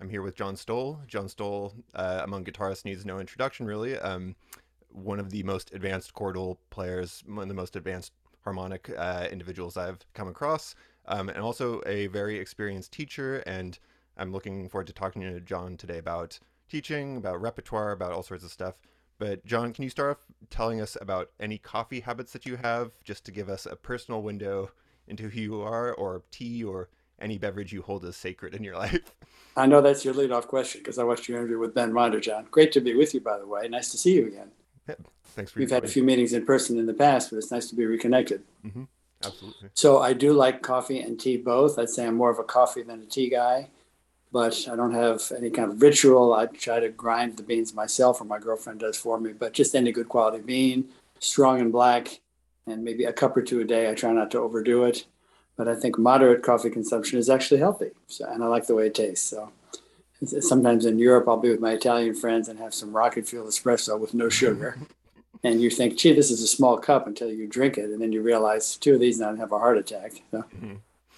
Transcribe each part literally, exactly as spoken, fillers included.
I'm here with John Stoll. John Stoll, uh, among guitarists, needs no introduction, really. Um, one of the most advanced chordal players, one of the most advanced harmonic uh, individuals I've come across, um, and also a very experienced teacher. And I'm looking forward to talking to John today about teaching, about repertoire, about all sorts of stuff. But John, can you start off telling us about any coffee habits that you have, just to give us a personal window into who you are, or tea, or any beverage you hold as sacred in your life? I know that's your lead-off question because I watched your interview with Ben Ronder, John. Great to be with you, by the way. Nice to see you again. Yeah, thanks for We've had a joining. few meetings in person in the past, but it's nice to be reconnected. Hmm. Absolutely. So I do like coffee and tea both. I'd say I'm more of a coffee than a tea guy, but I don't have any kind of ritual. I try to grind the beans myself, or my girlfriend does for me, but just any good quality bean, strong and black, and maybe a cup or two a day. I try not to overdo it, but I think moderate coffee consumption is actually healthy. So, and I like the way it tastes. So sometimes in Europe, I'll be with my Italian friends and have some rocket fuel espresso with no sugar. And you think, gee, this is a small cup until you drink it. And then you realize two of these and I have a heart attack. So, Hmm.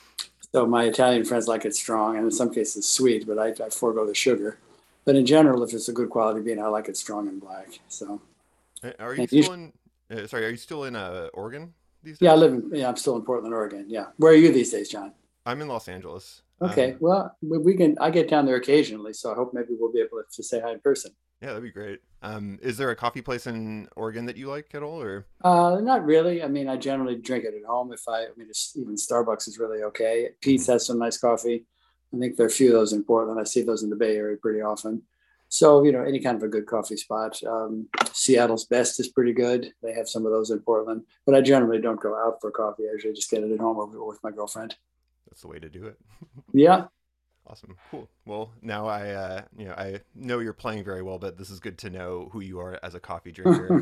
so my Italian friends like it strong and in some cases sweet, but I, I forego the sugar. But in general, if it's a good quality bean, I like it strong and black. So, Are you and you, still in? Uh, sorry, are you still in uh, Oregon these yeah, I days? live in, yeah, I'm still in Portland, Oregon. Yeah. Where are you these days, John? I'm in Los Angeles. Okay. Um, Well, we we can, I get down there occasionally. So I hope maybe we'll be able to say hi in person. yeah, that'd be great. Um, is there a coffee place in Oregon that you like at all, or? Uh, not really. I mean, I generally drink it at home. If I, I mean, it's, even Starbucks is really okay. Hmm. Pete's has some nice coffee. I think there are a few of those in Portland. I see those in the Bay Area pretty often. So, you know, any kind of a good coffee spot. Um, Seattle's Best is pretty good. They have some of those in Portland, but I generally don't go out for coffee. I usually just get it at home or with my girlfriend. That's the way to do it. Yeah. Awesome, cool. Well, now I, uh, you know, I know you're playing very well, but this is good to know who you are as a coffee drinker.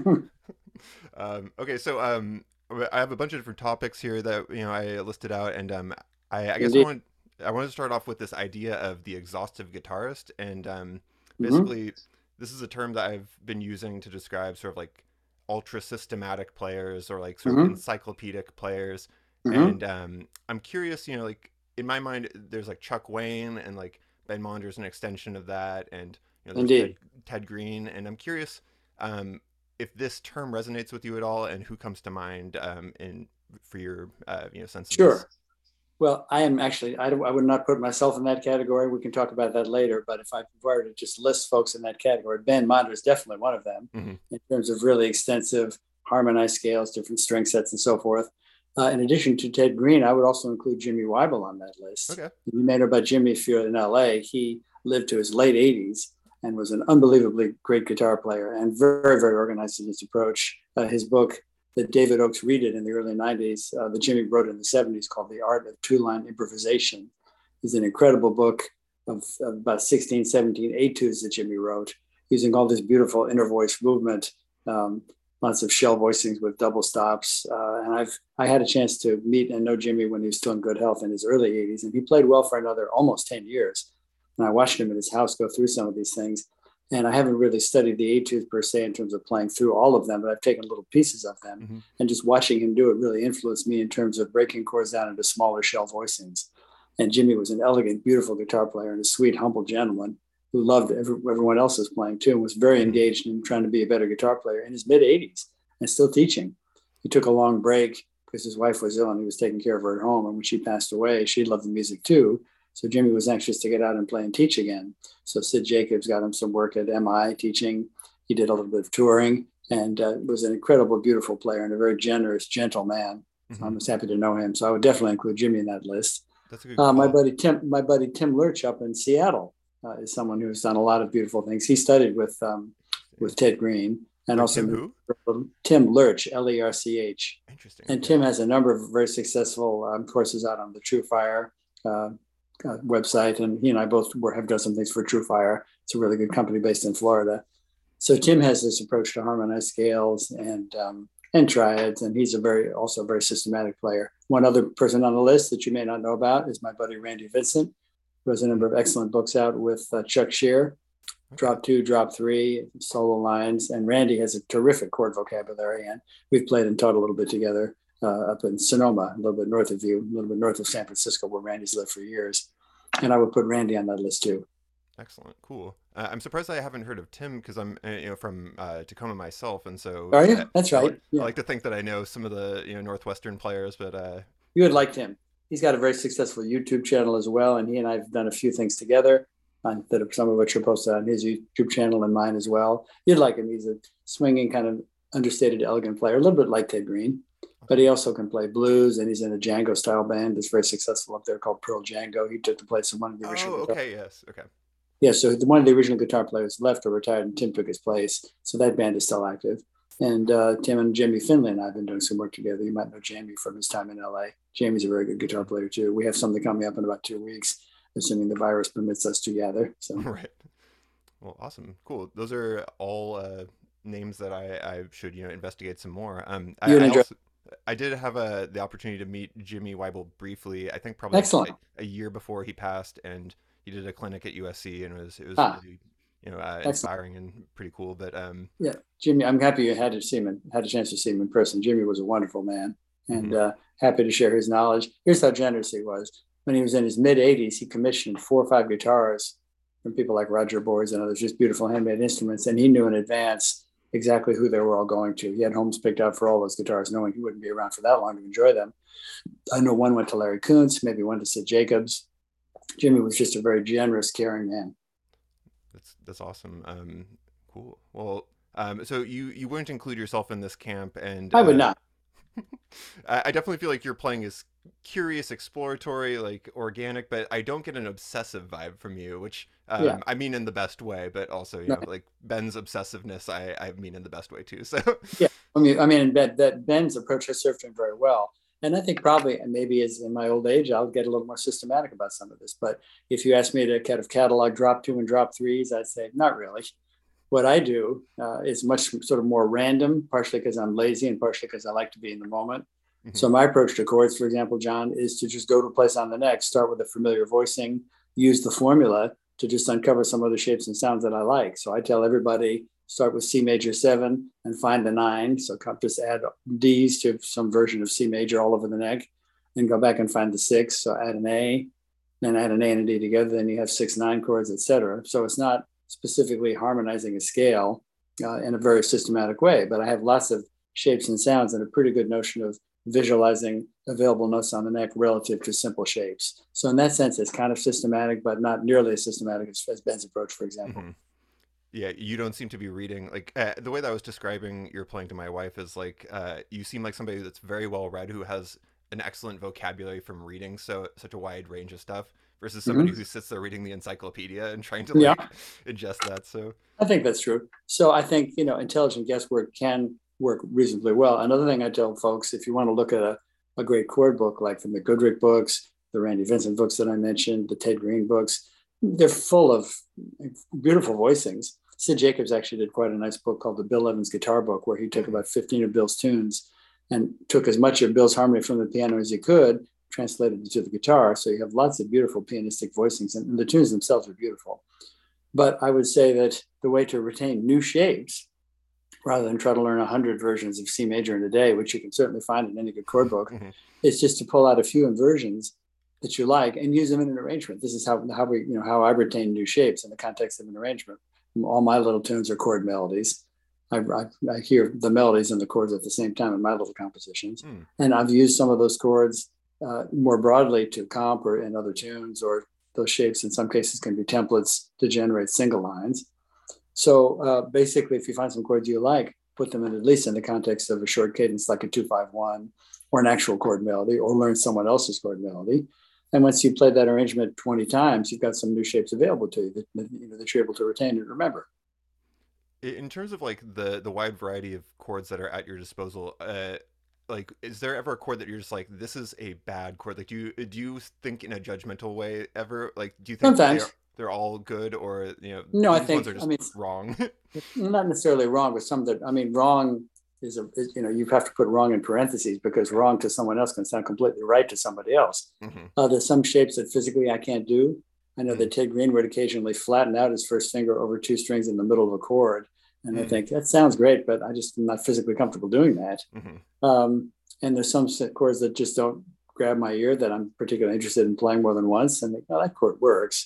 Um, okay, so um, I have a bunch of different topics here that you know I listed out, and um, I, I guess I Indeed. want I want to start off with this idea of the exhaustive guitarist, and um, Mm-hmm. basically, this is a term that I've been using to describe sort of like ultra systematic players or like sort of Mm-hmm. encyclopedic players, Mm-hmm. and um, I'm curious, you know, like in my mind, there's like Chuck Wayne and like Ben Monder's an extension of that, and you know, there's Ted Indeed. Ted Green, and I'm curious. Um, if this term resonates with you at all, and who comes to mind um, in for your uh, you know sense of this. Sure. Well, I am actually, I, I would not put myself in that category. We can talk about that later. But if I were to just list folks in that category, Ben Monder is definitely one of them Hmm. in terms of really extensive harmonized scales, different string sets, and so forth. Uh, in addition to Ted Green, I would also include Jimmy Weibel on that list. Okay. You may know about Jimmy if you're in L A. He lived to his late eighties and was an unbelievably great guitar player and very, very organized in his approach. Uh, his book, that David Oakes read it in the early nineties, uh, that Jimmy wrote in the seventies, called The Art of Two-Line Improvisation, is an incredible book of, of about sixteen, seventeen etudes that Jimmy wrote, using all this beautiful inner voice movement, um, lots of shell voicings with double stops. Uh, and I've I had a chance to meet and know Jimmy when he was still in good health in his early eighties, and he played well for another almost ten years. And I watched him at his house go through some of these things. And I haven't really studied the etudes per se in terms of playing through all of them, but I've taken little pieces of them. Hmm. And just watching him do it really influenced me in terms of breaking chords down into smaller shell voicings. And Jimmy was an elegant, beautiful guitar player and a sweet, humble gentleman who loved every, everyone else's playing too, and was very Hmm. engaged in trying to be a better guitar player in his mid eighties and still teaching. He took a long break because his wife was ill and he was taking care of her at home. And when she passed away, she loved the music too. So Jimmy was anxious to get out and play and teach again. So Sid Jacobs got him some work at M I teaching. He did a little bit of touring and uh, was an incredible, beautiful player and a very generous, gentle man. So I Hmm. was happy to know him. So I would definitely include Jimmy in that list. That's a good Uh, my call. buddy Tim, my buddy Tim Lurch up in Seattle uh, is someone who's done a lot of beautiful things. He studied with um, Interesting. with Ted Green and Wait, also Tim knew who? Tim Lurch, L E R C H. Interesting. And Okay. Tim has a number of very successful um, courses out on the True Fire uh, uh, website, and he and I both were, have done some things for True Fire. It's a really good company based in Florida. So Tim has this approach to harmonized scales and um, and triads, and he's a very also a very systematic player. One other person on the list that you may not know about is my buddy Randy Vincent, who has a Hmm. number of excellent books out with uh, Chuck Shear, Okay. Drop Two, Drop Three, solo lines, and Randy has a terrific chord vocabulary, and we've played and taught a little bit together uh, up in Sonoma, a little bit north of you, a little bit north of San Francisco, where Randy's lived for years. And I would put Randy on that list too. Excellent, cool. Uh, I'm surprised I haven't heard of Tim because I'm uh, you know from uh, Tacoma myself, and so Are uh, you? That's I like right. I Yeah. like to think that I know some of the you know Northwestern players, but uh, You would like him. He's got a very successful YouTube channel as well, and he and I have done a few things together, on, that are, some of which are posted on his YouTube channel and mine as well. You'd like him. He's a swinging, kind of understated, elegant player, a little bit like Ted Green, but okay. he also can play blues, and he's in a Django style band that's very successful up there called Pearl Django. He took the place of one of the Oh, original guitar. okay, yes, okay. Yeah, so the, one of the original guitar players left or retired, and Tim took his place. So that band is still active. And uh, Tim and Jamie Finley and I have been doing some work together. You might know Jamie from his time in L A. Jamie's a very good guitar Mhm. player too. We have something coming up in about two weeks, assuming the virus permits us to gather. So Right. Well, awesome, cool. Those are all uh, names that I, I should you know investigate some more. Um, I, you would I enjoy. also I did have a the opportunity to meet Jimmy Weibel briefly. I think probably Excellent. a, a year before he passed, and he did a clinic at U S C, and it was it was Ah, really you know uh, excellent. inspiring and pretty cool. But um, Yeah, Jimmy, I'm happy you had to see him, had a chance to see him in person. Jimmy was a wonderful man, and mhm. uh, happy to share his knowledge. Here's how generous he was. When he was in his mid eighties, he commissioned four or five guitars from people like Roger Boards and others, just beautiful handmade instruments, and he knew in advance exactly who they were all going to. He had homes picked out for all those guitars, knowing he wouldn't be around for that long to enjoy them. I know one went to Larry Kuntz, maybe one to Sid Jacobs. Jimmy was just a very generous, caring man. That's that's awesome. Um, cool. Well, um, so you you wouldn't include yourself in this camp, and I would uh, not. I, I definitely feel like you're playing is curious, exploratory, like organic, but I don't get an obsessive vibe from you, which Yeah. um, I mean in the best way, but also you No, know like Ben's obsessiveness, I I mean in the best way too. So yeah, I mean, I mean that that Ben's approach has served him very well, and I think probably, and maybe as in my old age, I'll get a little more systematic about some of this. But if you ask me to kind of catalog drop two and drop threes, I'd say not really. What I do uh, is much sort of more random, partially because I'm lazy and partially because I like to be in the moment. mhm, So my approach to chords, for example, John, is to just go to a place on the neck, start with a familiar voicing, use the formula to just uncover some other shapes and sounds that I like. So I tell everybody start with C major seven and find the nine. So just add D's to some version of C major all over the neck, then go back and find the six. So add an A, then add an A and a D together. Then you have six nine chords, et cetera. So it's not specifically harmonizing a scale uh, in a very systematic way, but I have lots of shapes and sounds and a pretty good notion of visualizing available notes on the neck relative to simple shapes. So in that sense, it's kind of systematic, but not nearly as systematic as, as Ben's approach, for example. mhm. Yeah, you don't seem to be reading like uh, the way that I was describing your playing to my wife is like uh, you seem like somebody that's very well read who has an excellent vocabulary from reading so such a wide range of stuff versus somebody Mm-hmm. who sits there reading the encyclopedia and trying to Yeah, like ingest that. So I think that's true. So I think, you know, intelligent guesswork can work reasonably well. Another thing I tell folks, if you want to look at a, a great chord book, like the McGoodrick books, the Randy Vincent books that I mentioned, the Ted Green books, they're full of beautiful voicings. Sid Jacobs actually did quite a nice book called the Bill Evans Guitar Book, where he took hmm, about fifteen of Bill's tunes and took as much of Bill's harmony from the piano as he could, translated it to the guitar. So you have lots of beautiful pianistic voicings, and, and the tunes themselves are beautiful. But I would say that the way to retain new shapes, rather than try to learn a hundred versions of C major in a day, which you can certainly find in any good chord book, hmm, is just to pull out a few inversions that you like and use them in an arrangement. This is how how we you know how I retain new shapes in the context of an arrangement. All my little tunes are chord melodies. I, I, I hear the melodies and the chords at the same time in my little compositions, hmm. and I've used some of those chords uh, more broadly to comp or in other tunes, or those shapes in some cases can be templates to generate single lines. So uh, basically, if you find some chords you like, put them in at least in the context of a short cadence like a two five one or an actual chord melody, or learn someone else's chord melody. And once you play that arrangement twenty times, you've got some new shapes available to you that, that, you know, that you're able to retain and remember. In terms of like the the wide variety of chords that are at your disposal, uh, like is there ever a chord that you're just like this is a bad chord? Like do you do you think in a judgmental way ever? Like do you think they're Sometimes, they're all good or you know no, I these ones think, are I just mean, wrong? not necessarily wrong, but some that, I mean, wrong is a, is, you know, you have to put wrong in parentheses because Okay. wrong to someone else can sound completely right to somebody else. Hmm. Uh, there's some shapes that physically I can't do. I know Hmm. that Ted Green would occasionally flatten out his first finger over two strings in the middle of a chord. And I Hmm. think that sounds great, but I just am not physically comfortable doing that. Hmm. Um, and there's some chords that just don't grab my ear that I'm particularly interested in playing more than once. And think, oh, that chord works.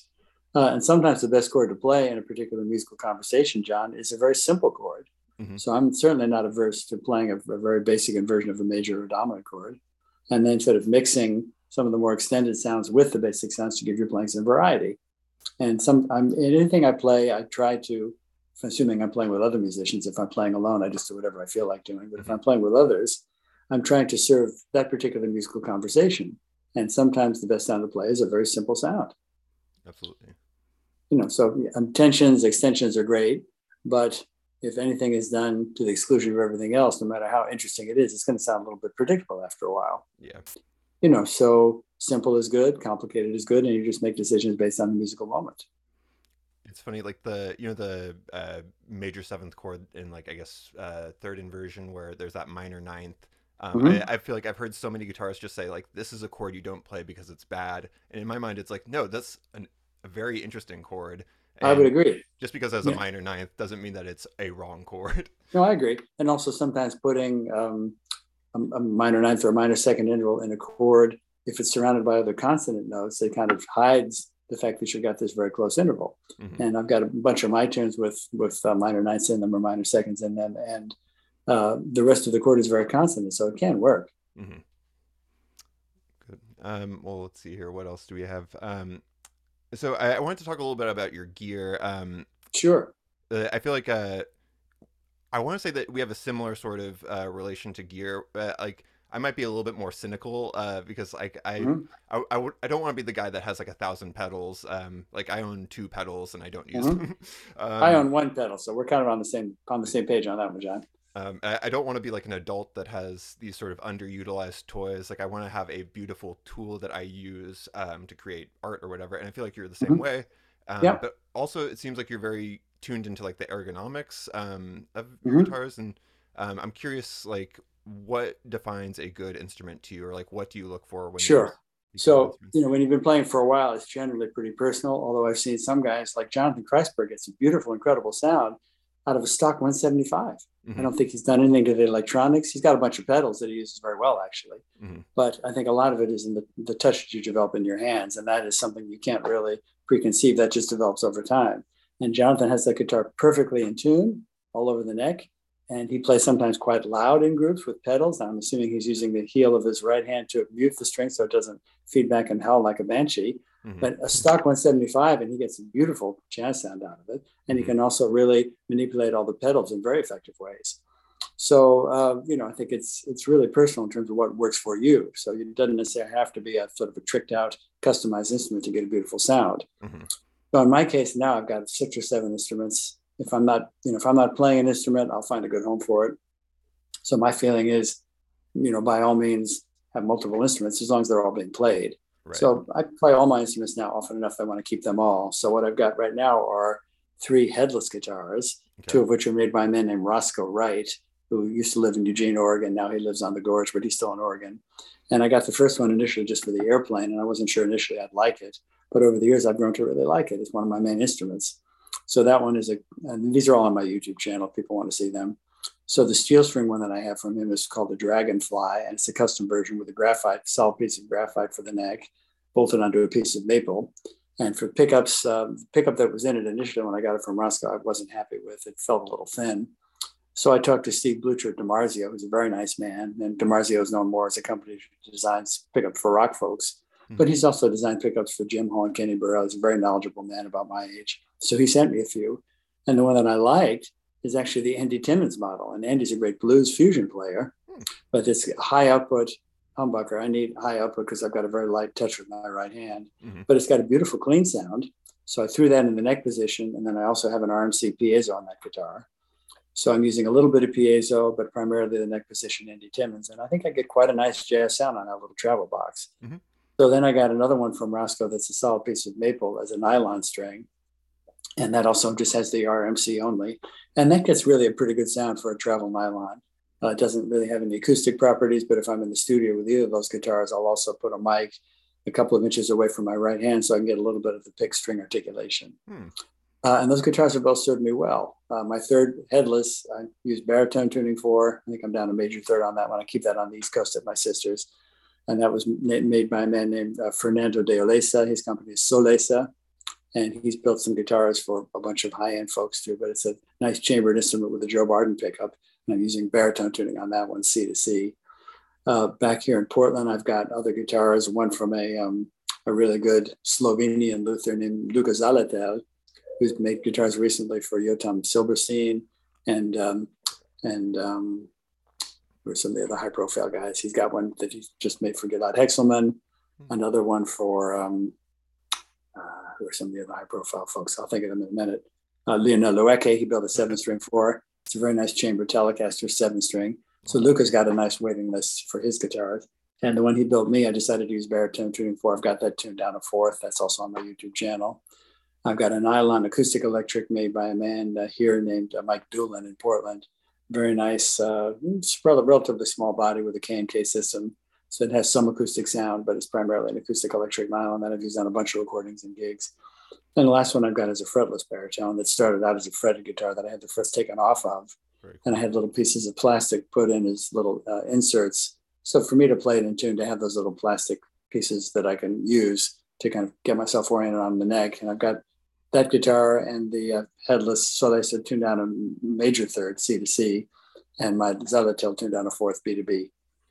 Uh, and sometimes the best chord to play in a particular musical conversation, John, is a very simple chord. Mm-hmm. So I'm certainly not averse to playing a, a very basic inversion of a major or dominant chord, and then sort of mixing some of the more extended sounds with the basic sounds to give your playing some variety. And some I'm, in anything I play, I try to, assuming I'm playing with other musicians. If I'm playing alone, I just do whatever I feel like doing. But if Mm-hmm. I'm playing with others, I'm trying to serve that particular musical conversation. And sometimes the best sound to play is a very simple sound. Absolutely. You know, so um, tensions, extensions are great, but if anything is done to the exclusion of everything else, no matter how interesting it is, it's going to sound a little bit predictable after a while. Yeah. You know, so simple is good, complicated is good, and you just make decisions based on the musical moment. It's funny, like the you know the uh, major seventh chord in like I guess uh, third inversion where there's that minor ninth. Um, I, Mm-hmm. I feel like I've heard so many guitarists just say like this is a chord you don't play because it's bad, and in my mind it's like no, that's an, a very interesting chord, I would and agree. just because it has a Yeah, minor ninth doesn't mean that it's a wrong chord. no, I agree. And also sometimes putting um, a, a minor ninth or a minor second interval in a chord, if it's surrounded by other consonant notes, it kind of hides the fact that you've got this very close interval. Hmm. And I've got a bunch of my tunes with with uh, minor ninths in them or minor seconds in them, and uh, the rest of the chord is very consonant, so it can work. Hmm. Good. Um, well, let's see here. What else do we have? Um, so I, I wanted to talk a little bit about your gear. Um, Sure. uh, I feel like uh, I want to say that we have a similar sort of uh, relation to gear. Uh, like I might be a little bit more cynical uh, because like I Mm-hmm. I, I, would, I don't want to be the guy that has like a thousand pedals. Um, like I own two pedals and I don't use Mm-hmm. them. I um, own one pedal, so we're kind of on the same on the same page on that one, John. um, I, I don't want to be like an adult that has these sort of underutilized toys. Like I want to have a beautiful tool that I use um, to create art or whatever. And I feel like you're the same Mm-hmm. way. Um, Yeah. but also, it seems like you're very tuned into like the ergonomics um, of your Mm-hmm. guitars. And um, I'm curious, like, what defines a good instrument to you, or like, what do you look for when you're Sure. picking out So, instruments? you know, when you've been playing for a while, it's generally pretty personal. Although I've seen some guys like Jonathan Kreisberg get some beautiful, incredible sound out of a stock one seventy-five. I Hmm. don't think he's done anything to the electronics. He's got a bunch of pedals that he uses very well, actually. Hmm. But I think a lot of it is in the, the touch that you develop in your hands. And that is something you can't really preconceive. That just develops over time. And Jonathan has that guitar perfectly in tune all over the neck. And he plays sometimes quite loud in groups with pedals. I'm assuming he's using the heel of his right hand to mute the string so it doesn't feed back and howl like a banshee. Hmm. But a stock one seventy-five, and he gets a beautiful jazz sound out of it. And he Hmm. can also really manipulate all the pedals in very effective ways. So uh, you know, I think it's it's really personal in terms of what works for you. So it doesn't necessarily have to be a sort of a tricked out, customized instrument to get a beautiful sound. Hmm. So in my case now, I've got six or seven instruments. If I'm not, you know, if I'm not playing an instrument, I'll find a good home for it. So my feeling is, you know, by all means, have multiple instruments as long as they're all being played. Right. So I play all my instruments now often enough that I want to keep them all. So what I've got right now are three headless guitars, Okay. two of which are made by a man named Roscoe Wright, who used to live in Eugene, Oregon. Now he lives on the Gorge, but he's still in Oregon. And I got the first one initially just for the airplane, and I wasn't sure initially I'd like it. But over the years, I've grown to really like it. It's one of my main instruments. So that one is a, and these are all on my YouTube channel if people want to see them. So the steel string one that I have from him is called the Dragonfly, and it's a custom version with a graphite, solid piece of graphite for the neck, bolted onto a piece of maple. And for pickups, uh, the pickup that was in it initially when I got it from Roscoe, I wasn't happy with. It felt a little thin. So I talked to Steve Blucher at DiMarzio, who's a very nice man. And DiMarzio is known more as a company that designs pickups for rock folks. But Hmm. he's also designed pickups for Jim Hall and Kenny Burrell. He's a very knowledgeable man about my age. So he sent me a few. And the one that I liked is actually the Andy Timmons model. And Andy's a great blues fusion player, Hmm. but it's a high output humbucker. I need high output because I've got a very light touch with my right hand. Hmm. But it's got a beautiful clean sound. So I threw that in the neck position. And then I also have an R M C piezo on that guitar. So I'm using a little bit of piezo, but primarily the neck position Andy Timmons. And I think I get quite a nice jazz sound on that little travel box. Hmm. So then I got another one from Roscoe that's a solid piece of maple as a nylon string. And that also just has the R M C only. And that gets really a pretty good sound for a travel nylon. Uh, it doesn't really have any acoustic properties, but if I'm in the studio with either of those guitars, I'll also put a mic a couple of inches away from my right hand so I can get a little bit of the pick string articulation. Hmm. Uh, and those guitars have both served me well. Uh, my third headless, I use baritone tuning for. I think I'm down to major third on that one. I keep that on the East Coast at my sister's. And that was made by a man named uh, Fernando de Olesa. His company is Solesa. and he's built some guitars for a bunch of high-end folks too. But it's a nice chambered instrument with a Joe Barden pickup, and I'm using baritone tuning on that one, C to C. Uh, back here in Portland, I've got other guitars. One from a um, a really good Slovenian luthier named Luka Zaletel, who's made guitars recently for Jotam Silberstein and um, and um, or some of the other high-profile guys. He's got one that he's just made for Gilad Hexelman, another one for um, uh, who are some of the other high-profile folks. I'll think of them in a minute. Uh, Lionel Loeke, he built a seven-string for. It's a very nice chamber Telecaster seven-string. So Luca's got a nice waiting list for his guitars. And the one he built me, I decided to use baritone tuning for. I've got that tuned down to fourth. That's also on my YouTube channel. I've got a nylon acoustic electric made by a man uh, here named uh, Mike Doolin in Portland. Very nice, uh, it's a relatively small body with a K and K system. So it has some acoustic sound, but it's primarily an acoustic electric nylon that I've used on a bunch of recordings and gigs. And the last one I've got is a fretless baritone that started out as a fretted guitar that I had the frets taken off of. Cool. And I had little pieces of plastic put in as little uh, inserts. So for me to play it in tune, to have those little plastic pieces that I can use to kind of get myself oriented on the neck. And I've got that guitar and the uh, headless, so I said tuned down a major third, C to C, and my Zaletel tuned down a fourth, B to B.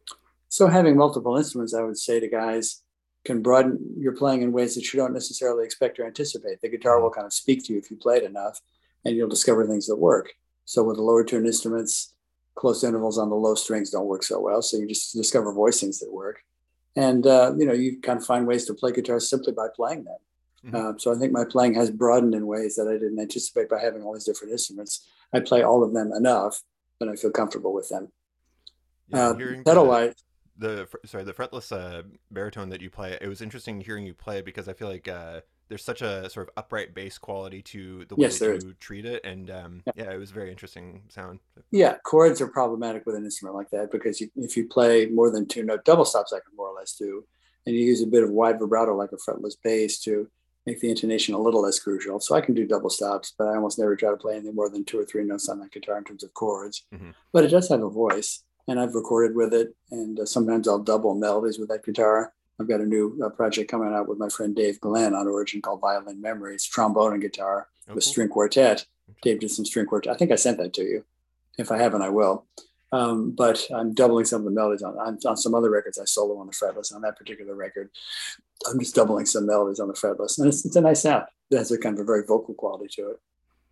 So having multiple instruments, I would say to guys, can broaden your playing in ways that you don't necessarily expect or anticipate. The guitar will kind of speak to you if you play it enough, and you'll discover things that work. So with the lower tuned instruments, close intervals on the low strings don't work so well. So you just discover voicings that work. And, uh, you know, you kind of find ways to play guitars simply by playing them. Mm-hmm. Uh, so I think my playing has broadened in ways that I didn't anticipate by having all these different instruments. I play all of them enough that I feel comfortable with them. Yeah, uh, hearing pedal-wise, the, the sorry the fretless uh, baritone that you play, it was interesting hearing you play because I feel like uh, there's such a sort of upright bass quality to the way yes, that you is. treat it, and um, yeah. yeah, it was very interesting sound. Yeah, chords are problematic with an instrument like that because you, if you play more than two note double stops, I can more or less do, and you use a bit of wide vibrato like a fretless bass to make the intonation a little less crucial. So I can do double stops, but I almost never try to play anything more than two or three notes on that guitar in terms of chords. Mm-hmm. But it does have a voice, and I've recorded with it, and uh, sometimes I'll double melodies with that guitar. I've got a new uh, project coming out with my friend Dave Glenn on Origin called Violin Memory. It's trombone and guitar oh, with cool. string quartet. Dave did some string quartet. I think I sent that to you. If I haven't, I will. Um, but I'm doubling some of the melodies on, on, on some other records. I solo on the fretless. On that particular record, I'm just doubling some melodies on the fretless. And it's, it's a nice sound. It has a kind of a very vocal quality to it.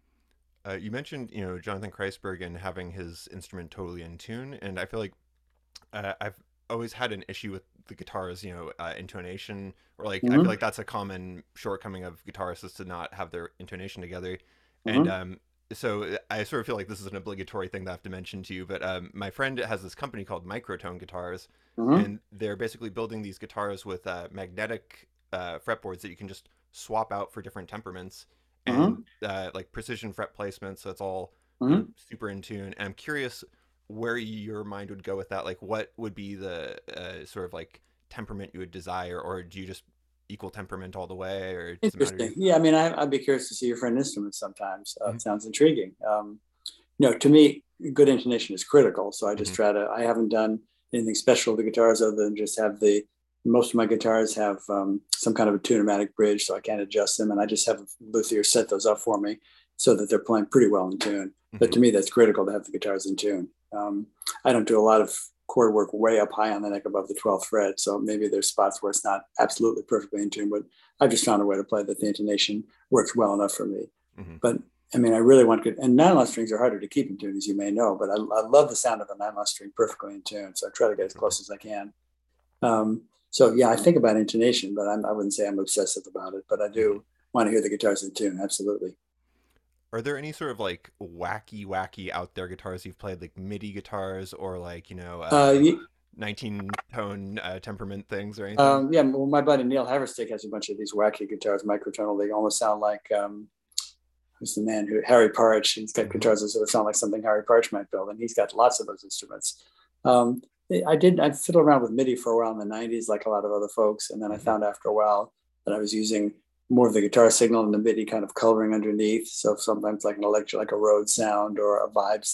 Uh, you mentioned, you know, Jonathan Kreisberg and having his instrument totally in tune. And I feel like uh, I've always had an issue with the guitar's, you know, uh, intonation, or like, mm-hmm. I feel like that's a common shortcoming of guitarists is to not have their intonation together. Mm-hmm. And, um, so I sort of feel like this is an obligatory thing that I have to mention to you, but um, my friend has this company called Microtone Guitars, mm-hmm. and they're basically building these guitars with uh, magnetic uh, fretboards that you can just swap out for different temperaments, mm-hmm. and uh, like precision fret placement, so it's all mm-hmm. you know, super in tune. And I'm curious where your mind would go with that. Like, what would be the uh, sort of like temperament you would desire, or do you just equal temperament all the way, or interesting? Yeah, I mean, I, I'd be curious to see your friend instruments sometimes. Uh, mm-hmm. It sounds intriguing. Um, you know, to me, good intonation is critical. So I just mm-hmm. try to. I haven't done anything special with the guitars other than just have the. Most of my guitars have um, some kind of a tunematic bridge, so I can't adjust them, and I just have a luthier set those up for me so that they're playing pretty well in tune. Mm-hmm. But to me, that's critical to have the guitars in tune. Um, I don't do a lot of chord work way up high on the neck above the twelfth fret. So maybe there's spots where it's not absolutely perfectly in tune, but I've just found a way to play that the intonation works well enough for me. Mm-hmm. But I mean, I really want good, and nylon strings are harder to keep in tune, as you may know, but I, I love the sound of a nylon string perfectly in tune. So I try to get as close as I can. Um, so yeah, I think about intonation, but I'm, I wouldn't say I'm obsessive about it, but I do want to hear the guitars in tune. Absolutely. Are there any sort of like wacky, wacky out there guitars you've played, like MIDI guitars or like, you know, uh, uh, like nineteen tone uh, temperament things or anything? Um, yeah, well, my buddy Neil Haverstick has a bunch of these wacky guitars, microtonal. They almost sound like, um, who's the man who, Harry Parch. He's got mm-hmm. guitars that sort of sound like something Harry Parch might build, and he's got lots of those instruments. Um, I did, I fiddled around with MIDI for a while in the nineties, like a lot of other folks. And then I found after a while that I was using more of the guitar signal and the MIDI kind of coloring underneath. So sometimes like an electro, like a Rhodes sound or a vibe sound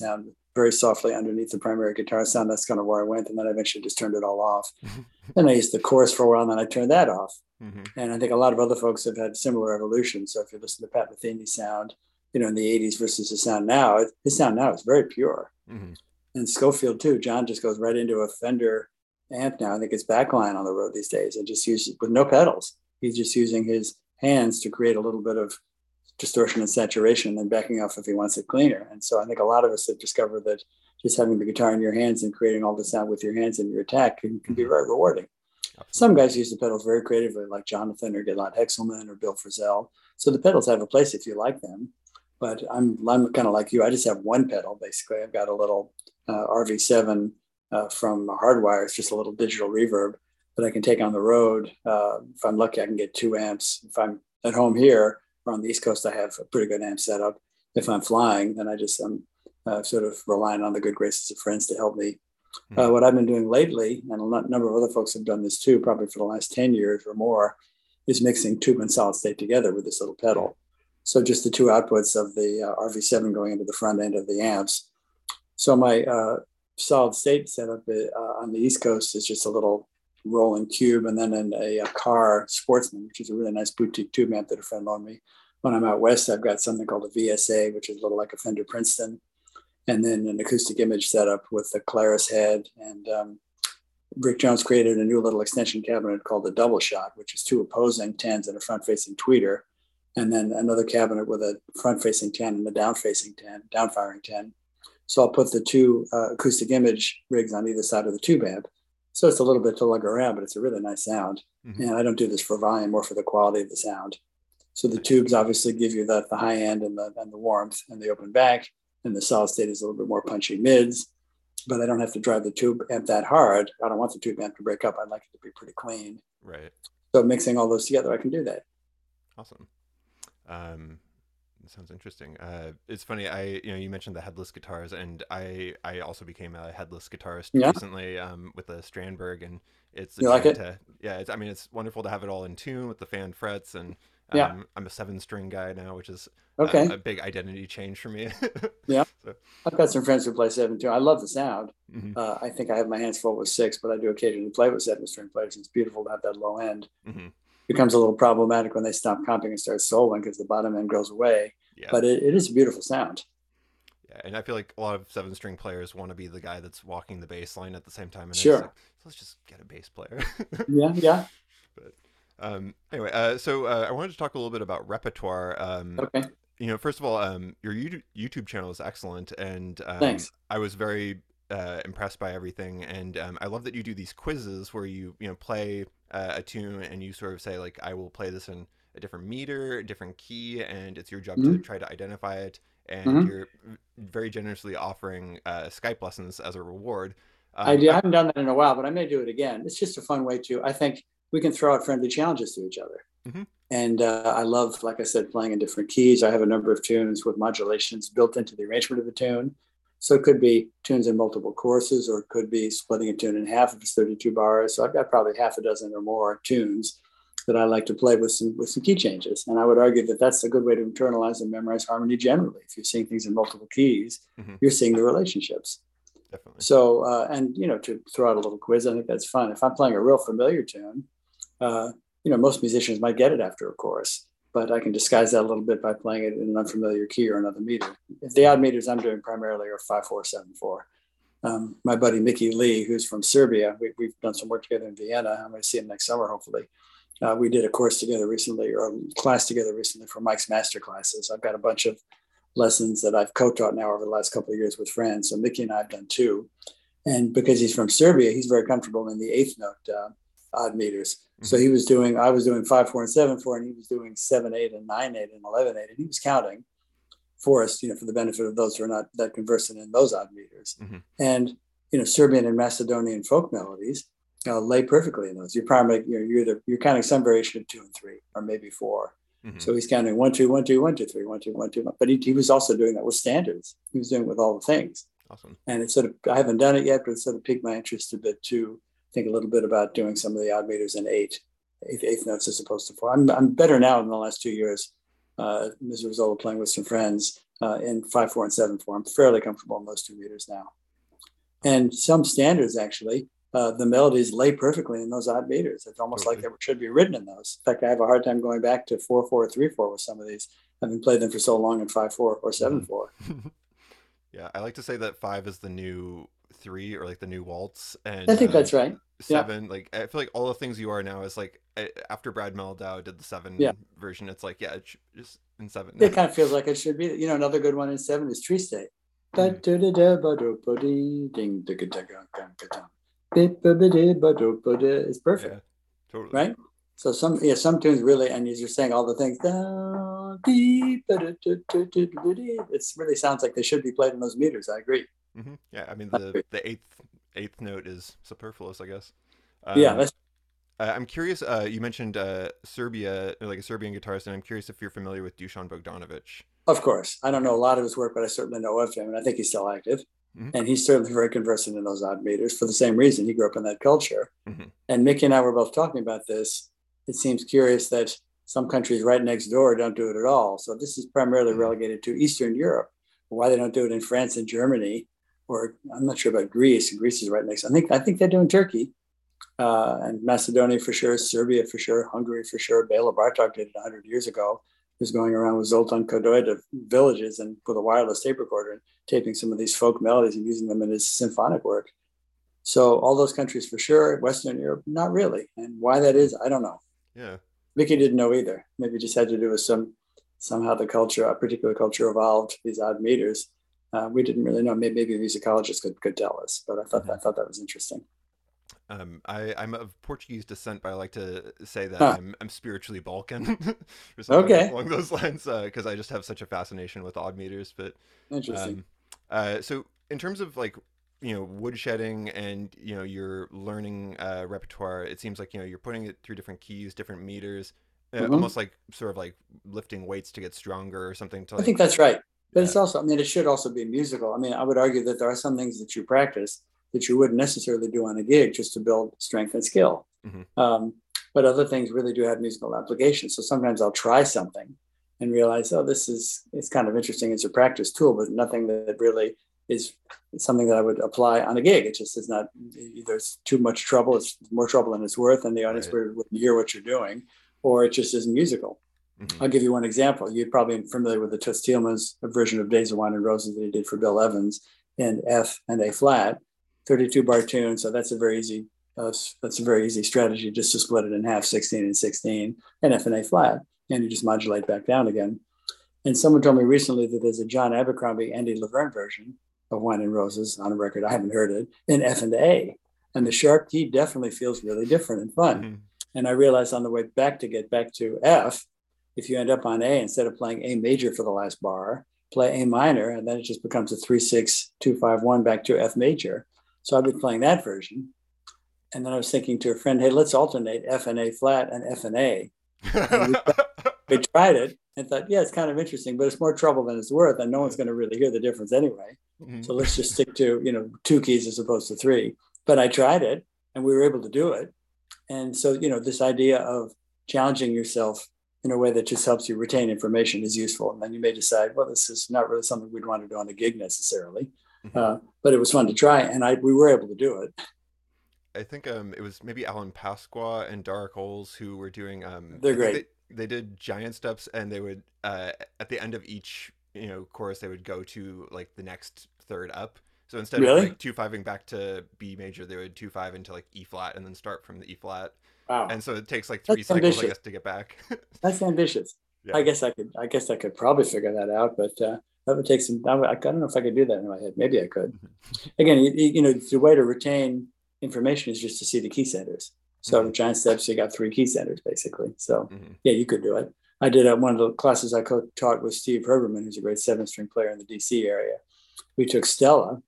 very softly underneath the primary guitar sound. That's kind of where I went. And then I eventually just turned it all off. Then I used the chorus for a while, and then I turned that off. Mm-hmm. And I think a lot of other folks have had similar evolutions. So if you listen to Pat Metheny's sound, you know, in the eighties versus his sound now, his sound now is very pure. Mm-hmm. And Scofield too. John just goes right into a Fender amp now. I think it's backline on the road these days, and just uses with no pedals. He's just using his hands to create a little bit of distortion and saturation, and then backing off if he wants it cleaner. And so I think a lot of us have discovered that just having the guitar in your hands and creating all the sound with your hands in your attack can, can be very rewarding. Absolutely. Some guys use the pedals very creatively, like Jonathan or Gilad Hexelman or Bill Frisell. So the pedals have a place if you like them. But I'm, I'm kind of like you. I just have one pedal, basically. I've got a little uh, R V seven uh, from Hardwire. It's just a little digital reverb that I can take on the road. Uh, if I'm lucky, I can get two amps. If I'm at home here or on the East Coast, I have a pretty good amp setup. If I'm flying, then I just I'm uh, sort of relying on the good graces of friends to help me. Mm-hmm. Uh, what I've been doing lately, and a number of other folks have done this too, probably for the last ten years or more, is mixing tube and solid state together with this little pedal. So just the two outputs of the uh, R V seven going into the front end of the amps. So my uh, solid state setup uh, on the East Coast is just a little rolling cube, and then in a, a car Sportsman, which is a really nice boutique tube amp that a friend loaned me. When I'm out west, I've got something called a V S A, which is a little like a Fender Princeton, and then an acoustic image setup with a Claris head. And um, Rick Jones created a new little extension cabinet called the Double Shot, which is two opposing tens and a front-facing tweeter, and then another cabinet with a front-facing ten and a down-facing ten, down-firing ten. So I'll put the two uh, acoustic image rigs on either side of the tube amp. So it's a little bit to lug around, but it's a really nice sound. Mm-hmm. And I don't do this for volume or for the quality of the sound. So the tubes obviously give you the, the high end and the, and the warmth and the open back, and the solid state is a little bit more punchy mids, but I don't have to drive the tube amp that hard. I don't want the tube amp to break up. I'd like it to be pretty clean. Right. So mixing all those together, I can do that. Awesome. Um, that sounds interesting. Uh, it's funny. I, you know, you mentioned the headless guitars, and I, I also became a headless guitarist yeah. recently um, with the Strandberg, and it's you like it? To, yeah, it's, I mean, it's wonderful to have it all in tune with the fan frets, and um, yeah. I'm a seven string guy now, which is okay. um, a big identity change for me. yeah, so. I've got some friends who play seven too. I love the sound. Mm-hmm. Uh, I think I have my hands full with six, but I do occasionally play with seven string players. It's beautiful to have that low end. Mm-hmm. Becomes a little problematic when they stop comping and start soloing because the bottom end goes away. Yeah. But it, it is a beautiful sound. Yeah, and I feel like a lot of seven string players want to be the guy that's walking the bass line at the same time. And sure. Like, so let's just get a bass player. yeah, yeah. But um, anyway, uh, so uh, I wanted to talk a little bit about repertoire. Um, okay. You know, first of all, um, your YouTube channel is excellent, and um, thanks. I was very uh, impressed by everything, and um, I love that you do these quizzes where you you know play uh, a tune and you sort of say like, I will play this in a different meter, a different key, and it's your job mm-hmm. to try to identify it. And mm-hmm. you're very generously offering uh, Skype lessons as a reward. Um, I, do, I haven't done that in a while, but I may do it again. It's just a fun way to, I think we can throw out friendly challenges to each other. Mm-hmm. And uh, I love, like I said, playing in different keys. I have a number of tunes with modulations built into the arrangement of the tune. So it could be tunes in multiple courses, or it could be splitting a tune in half if it's thirty-two bars. So I've got probably half a dozen or more tunes that I like to play with some with some key changes. And I would argue that that's a good way to internalize and memorize harmony generally. If you're seeing things in multiple keys, mm-hmm. you're seeing the relationships. Definitely. So, uh, and, you know, to throw out a little quiz, I think that's fun. If I'm playing a real familiar tune, uh, you know, most musicians might get it after a chorus, but I can disguise that a little bit by playing it in an unfamiliar key or another meter. If the odd meters I'm doing primarily are five, four, seven, four. Um, my buddy Mickey Lee, who's from Serbia, we, we've done some work together in Vienna. I'm going to see him next summer, hopefully. Uh, we did a course together recently, or a class together recently for Mike's master classes. I've got a bunch of lessons that I've co-taught now over the last couple of years with friends. So Mickey and I have done two. And because he's from Serbia, he's very comfortable in the eighth note uh, odd meters. Mm-hmm. So he was doing, I was doing five, four, and seven, four, and he was doing seven, eight, and nine, eight, and eleven, eight. And he was counting for us, you know, for the benefit of those who are not that conversant in those odd meters. Mm-hmm. And, you know, Serbian and Macedonian folk melodies Uh, lay perfectly in those. You're probably you're you're, the, you're counting some variation of two and three, or maybe four. Mm-hmm. So he's counting one, two, one, two, one, two, three, one, two, one, two. But he, he was also doing that with standards. He was doing it with all the things. Awesome. And it sort of, I haven't done it yet, but it sort of piqued my interest a bit to think a little bit about doing some of the odd meters in eight, eighth, eighth notes as opposed to four. I'm I'm better now in the last two years uh, as a result of playing with some friends uh, in five four and seven four. I'm fairly comfortable in those two meters now. And some standards, actually, uh, the melodies lay perfectly in those odd meters. It's almost totally. Like they should be written in those. In fact, I have a hard time going back to four four or three four with some of these, having played them for so long in five four or seven four. Yeah, I like to say that five is the new three, or like the new waltz, and I think uh, that's right. Seven, yeah. Like I feel like all the things you are now is like after Brad Mehldau did the seven yeah. version, it's like yeah, it's just in seven. It kind of feels like it should be. You know, another good one in seven is Tree State. Mm. It's perfect. Yeah, totally. Right? So some yeah, some tunes really, and as you're saying all the things, it really sounds like they should be played in those meters. I agree. Mm-hmm. Yeah, I mean the the eighth eighth note is superfluous, I guess. Um, yeah, that's. Uh, I'm curious. Uh, you mentioned uh, Serbia, like a Serbian guitarist, and I'm curious if you're familiar with Dusan Bogdanovic. Of course, I don't know a lot of his work, but I certainly know of him, and I think he's still active. Mm-hmm. And he's certainly very conversant in those odd meters for the same reason. He grew up in that culture. Mm-hmm. And Mickey and I were both talking about this. It seems curious that some countries right next door don't do it at all. So this is primarily mm-hmm. relegated to Eastern Europe. Why they don't do it in France and Germany, or I'm not sure about Greece. Greece is right next. I think I think they do in Turkey. Uh, and Macedonia for sure, Serbia for sure, Hungary for sure. Bela Bartok did it one hundred years ago. He was going around with Zoltan Kodály villages and with a wireless tape recorder and taping some of these folk melodies and using them in his symphonic work. So all those countries for sure. Western Europe, not really. And why that is, I don't know. Yeah. Vicky didn't know either. Maybe it just had to do with some somehow the culture, a particular culture evolved these odd meters. Uh, we didn't really know. Maybe, maybe musicologists could, could tell us, but I thought mm-hmm. I thought that was interesting. Um, I, I'm of Portuguese descent, but I like to say that huh. I'm, I'm spiritually Balkan, or something okay. along those lines, because uh, I just have such a fascination with odd meters. But interesting. Um, uh, so in terms of like you know woodshedding and you know your learning uh, repertoire, it seems like you know you're putting it through different keys, different meters, uh, mm-hmm. almost like sort of like lifting weights to get stronger or something. To, like, I think that's right. But yeah. It's also, I mean, it should also be musical. I mean, I would argue that there are some things that you practice that you wouldn't necessarily do on a gig just to build strength and skill. Mm-hmm. Um, but other things really do have musical applications. So sometimes I'll try something and realize, oh, this is, it's kind of interesting. It's a practice tool, but nothing that really is something that I would apply on a gig. It just is not, either it's too much trouble, it's more trouble than it's worth, and the audience right. wouldn't hear what you're doing, or it just isn't musical. Mm-hmm. I'll give you one example. You're probably familiar with the Toots Thielemans version of Days of Wine and Roses that he did for Bill Evans in F and A flat, thirty-two bar tune. So that's a very easy, uh, that's a very easy strategy, just to split it in half, sixteen and sixteen, and F and A flat, and you just modulate back down again. And someone told me recently that there's a John Abercrombie, Andy Laverne version of Wine and Roses on a record. I haven't heard it in F and A, and the sharp key definitely feels really different and fun. Mm-hmm. And I realized on the way back to get back to F, if you end up on A, instead of playing A major for the last bar, play A minor, and then it just becomes a three, six, two, five, one back to F major. So I've been playing that version. And then I was thinking to a friend, hey, let's alternate F and A flat and F and A. And we, we tried it and thought, yeah, it's kind of interesting, but it's more trouble than it's worth. And no one's going to really hear the difference anyway. Mm-hmm. So let's just stick to, you know, two keys as opposed to three. But I tried it and we were able to do it. And so, you know, this idea of challenging yourself in a way that just helps you retain information is useful. And then you may decide, well, this is not really something we'd want to do on a gig necessarily. Mm-hmm. Uh, but it was fun to try, and I we were able to do it. I think um, it was maybe Alan Pasqua and Dara Coles who were doing. Um, They're great. They, they did giant steps, and they would uh, at the end of each you know chorus they would go to like the next third up. So instead really? of like two fiving back to B major, they would two five into like E flat, and then start from the E flat. Wow! And so it takes like three That's cycles, ambitious. I guess, to get back. That's ambitious. Yeah. I guess I could. I guess I could probably figure that out, but. Uh, That would take some. I don't know if I could do that in my head. Maybe I could. Again, you, you know, the way to retain information is just to see the key centers. So mm-hmm. giant steps, you got three key centers basically. So mm-hmm. yeah, you could do it. I did uh, one of the classes I co- taught with Steve Herberman, who's a great seven string player in the D C area. We took Stella,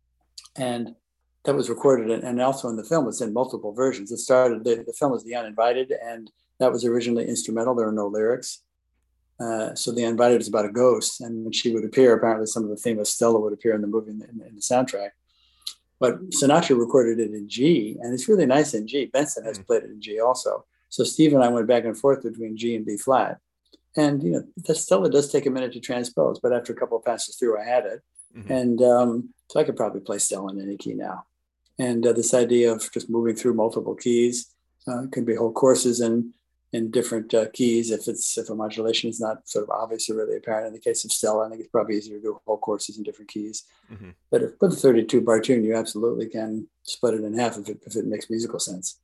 and that was recorded, in, and also in the film, it's in multiple versions. It started. The, the film was The Uninvited, and that was originally instrumental. There were no lyrics. Uh, so The Uninvited is about a ghost, and when she would appear, apparently some of the theme of Stella would appear in the movie in the, in the soundtrack. But Sinatra recorded it in G, and it's really nice in G. Benson has played it in G also. So Steve and I went back and forth between G and B flat, And you know, the Stella does take a minute to transpose, but after a couple of passes through, I had it, Mm-hmm. and um, so I could probably play Stella in any key now. And uh, this idea of just moving through multiple keys uh, can be whole courses in in different uh, keys if it's if a modulation is not sort of obvious or really apparent. In the case of Stella, I think it's probably easier to do whole courses in different keys. Mm-hmm. But if, with a thirty-two bar tune, you absolutely can split it in half if it if it makes musical sense.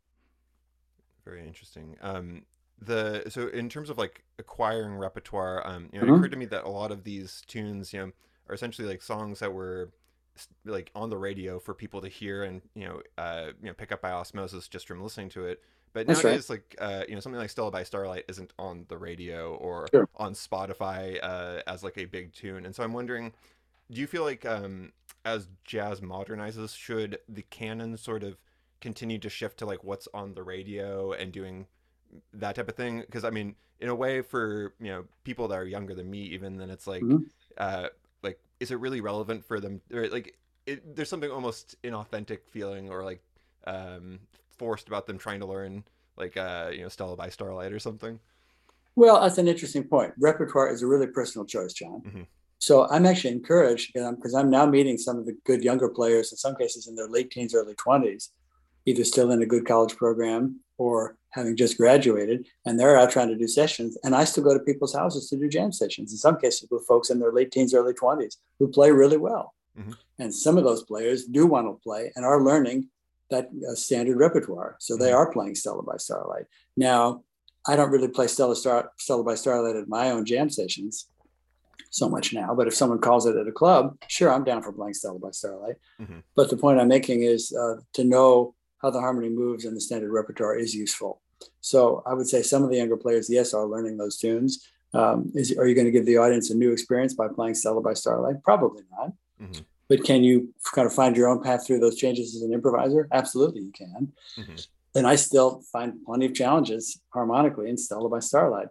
Very interesting. Um, the so in terms of like acquiring repertoire, um, you know, it occurred Mm-hmm. to me that a lot of these tunes, you know, are essentially like songs that were like on the radio for people to hear and you know, uh, you know, pick up by osmosis just from listening to it. But That's right. nowadays, like uh, you know, something like "Stella by Starlight" isn't on the radio or Sure. on Spotify uh, as like a big tune. And so I'm wondering, do you feel like um, as jazz modernizes, should the canon sort of continue to shift to like what's on the radio and doing that type of thing? Because I mean, in a way, for you know people that are younger than me, even then it's like, Mm-hmm. uh, like is it really relevant for them? Or like, it, there's something almost inauthentic feeling or like um, forced about them trying to learn like uh, you know Stella by Starlight or something. Well, that's an interesting point. Repertoire is a really personal choice, John. Mm-hmm. So I'm actually encouraged because I'm now meeting some of the good younger players, in some cases in their late teens, early twenties, either still in a good college program or having just graduated, and they're out trying to do sessions. And I still go to people's houses to do jam sessions, in some cases with folks in their late teens, early twenties who play really well. Mm-hmm. And some of those players do want to play and are learning that uh, standard repertoire. So they Mm-hmm. are playing Stella by Starlight. Now, I don't really play Stella, Star, Stella by Starlight at my own jam sessions so much now, but if someone calls it at a club, sure, I'm down for playing Stella by Starlight. Mm-hmm. But the point I'm making is uh, to know how the harmony moves in the standard repertoire is useful. So I would say some of the younger players, yes, are learning those tunes. Um, is, are you going to give the audience a new experience by playing Stella by Starlight? Probably not. Mm-hmm. But can you kind of find your own path through those changes as an improviser? Absolutely, you can. Mm-hmm. And I still find plenty of challenges harmonically in Stella by Starlight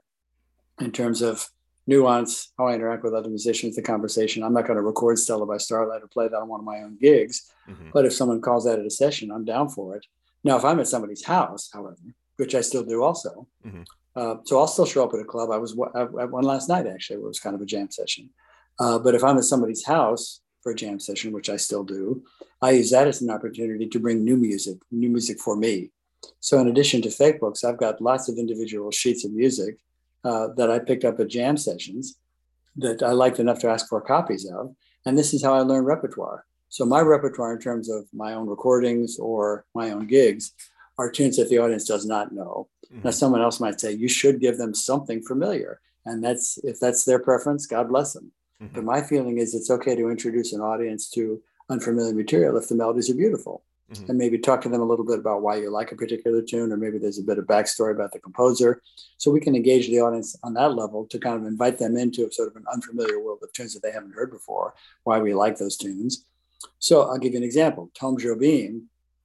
in terms of nuance, how I interact with other musicians, the conversation. I'm not going to record Stella by Starlight or play that on one of my own gigs. Mm-hmm. But if someone calls that at a session, I'm down for it. Now, if I'm at somebody's house, however, which I still do also, Mm-hmm. uh, so I'll still show up at a club. I was at one last night, actually, where it was kind of a jam session. Uh, but if I'm at somebody's house for a jam session, which I still do, I use that as an opportunity to bring new music, new music for me. So in addition to fake books, I've got lots of individual sheets of music uh, that I picked up at jam sessions that I liked enough to ask for copies of. And this is how I learn repertoire. So my repertoire in terms of my own recordings or my own gigs are tunes that the audience does not know. Mm-hmm. Now, someone else might say, you should give them something familiar. And that's, if that's their preference, God bless them. Mm-hmm. But my feeling is it's okay to introduce an audience to unfamiliar material if the melodies are beautiful. Mm-hmm. And maybe talk to them a little bit about why you like a particular tune, or maybe there's a bit of backstory about the composer. So we can engage the audience on that level to kind of invite them into sort of an unfamiliar world of tunes that they haven't heard before, why we like those tunes. So I'll give you an example. Tom Jobim,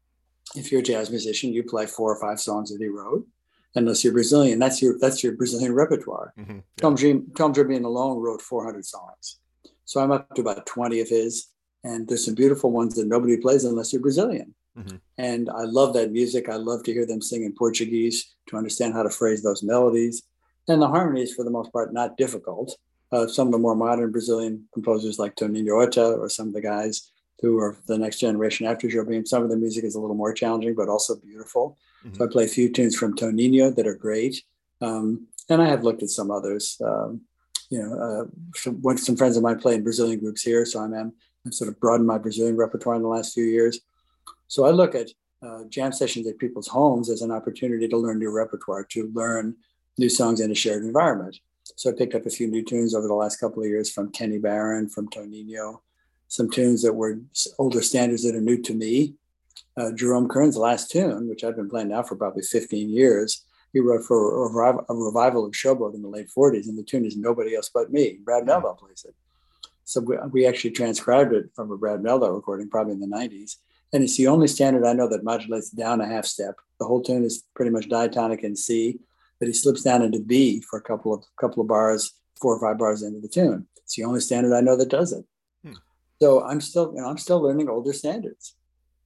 if you're a jazz musician, you play four or five songs that he wrote. Unless you're Brazilian, that's your that's your Brazilian repertoire. Mm-hmm. Yeah. Tom Jobim, Tom Jobim alone wrote four hundred songs. So I'm up to about twenty of his. And there's some beautiful ones that nobody plays unless you're Brazilian. Mm-hmm. And I love that music. I love to hear them sing in Portuguese to understand how to phrase those melodies. And the harmonies, for the most part, not difficult. Uh, some of the more modern Brazilian composers like Toninho Horta or some of the guys who are the next generation after Jobim, some of the music is a little more challenging, but also beautiful. Mm-hmm. So I play a few tunes from Toninho that are great. Um, and I have looked at some others. Um, you know, uh, some, some friends of mine play in Brazilian groups here. So I'm, I'm I've sort of broadened my Brazilian repertoire in the last few years. So I look at uh, jam sessions at people's homes as an opportunity to learn new repertoire, to learn new songs in a shared environment. So I picked up a few new tunes over the last couple of years from Kenny Barron, from Toninho, some tunes that were older standards that are new to me. Uh, Jerome Kern's last tune, which I've been playing now for probably fifteen years, he wrote for a, revival, a revival of Showboat in the late forties, and the tune is Nobody Else But Me. Brad Mehldau mm. plays it. So we, we actually transcribed it from a Brad Mehldau recording, probably in the nineties. And it's the only standard I know that modulates down a half step. The whole tune is pretty much diatonic in C, but he slips down into B for a couple of couple of bars, four or five bars into the tune. It's the only standard I know that does it. Hmm. So I'm still, you know, I'm still learning older standards.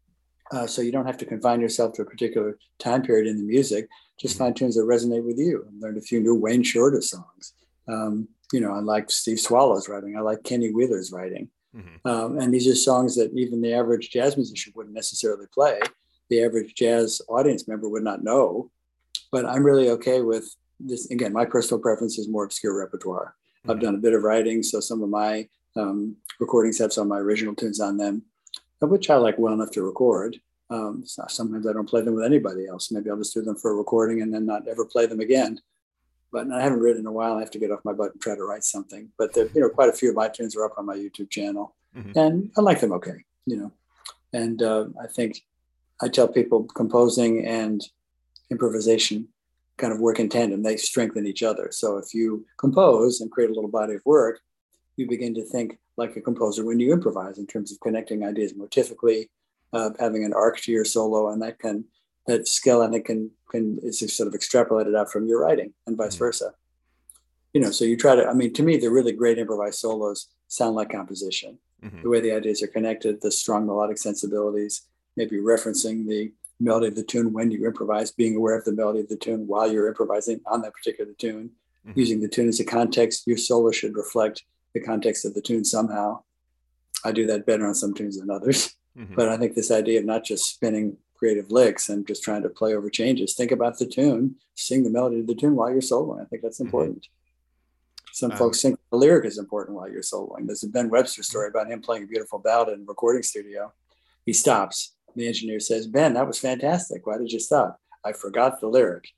Uh, so you don't have to confine yourself to a particular time period in the music. Just mm-hmm. find tunes that resonate with you. I learned a few new Wayne Shorter songs. Um, you know, I like Steve Swallow's writing. I like Kenny Wheeler's writing. Hmm. Um, and these are songs that even the average jazz musician wouldn't necessarily play. The average jazz audience member would not know. But I'm really okay with this. Again, my personal preference is more obscure repertoire. I've Hmm. done a bit of writing, so some of my um, recordings have some of my original tunes on them, which I like well enough to record. Um, so sometimes I don't play them with anybody else. Maybe I'll just do them for a recording and then not ever play them again. But I haven't written in a while. I have to get off my butt and try to write something. But there, you know, quite a few of my tunes are up on my YouTube channel, Hmm. and I like them okay. You know, and uh, I think I tell people composing and improvisation kind of work in tandem. They strengthen each other. So if you compose and create a little body of work, you begin to think like a composer when you improvise in terms of connecting ideas motifically, uh, having an arc to your solo, and that can that skill and it can can is sort of extrapolated out from your writing and vice Hmm. versa. You know, so you try to. I mean, to me, the really great improvised solos sound like composition. Hmm. The way the ideas are connected, the strong melodic sensibilities, maybe referencing the melody of the tune when you improvise, being aware of the melody of the tune while you're improvising on that particular tune, Hmm. using the tune as a context. Your solo should reflect the context of the tune somehow. I do that better on some tunes than others. Hmm. But I think this idea of not just spinning creative licks and just trying to play over changes, think about the tune, sing the melody of the tune while you're soloing. I think that's Hmm. important. Some Um, folks think the lyric is important while you're soloing. There's a Ben Webster story about him playing a beautiful ballad in a recording studio. He stops. The engineer says, Ben, that was fantastic. Why did you stop? I forgot the lyric.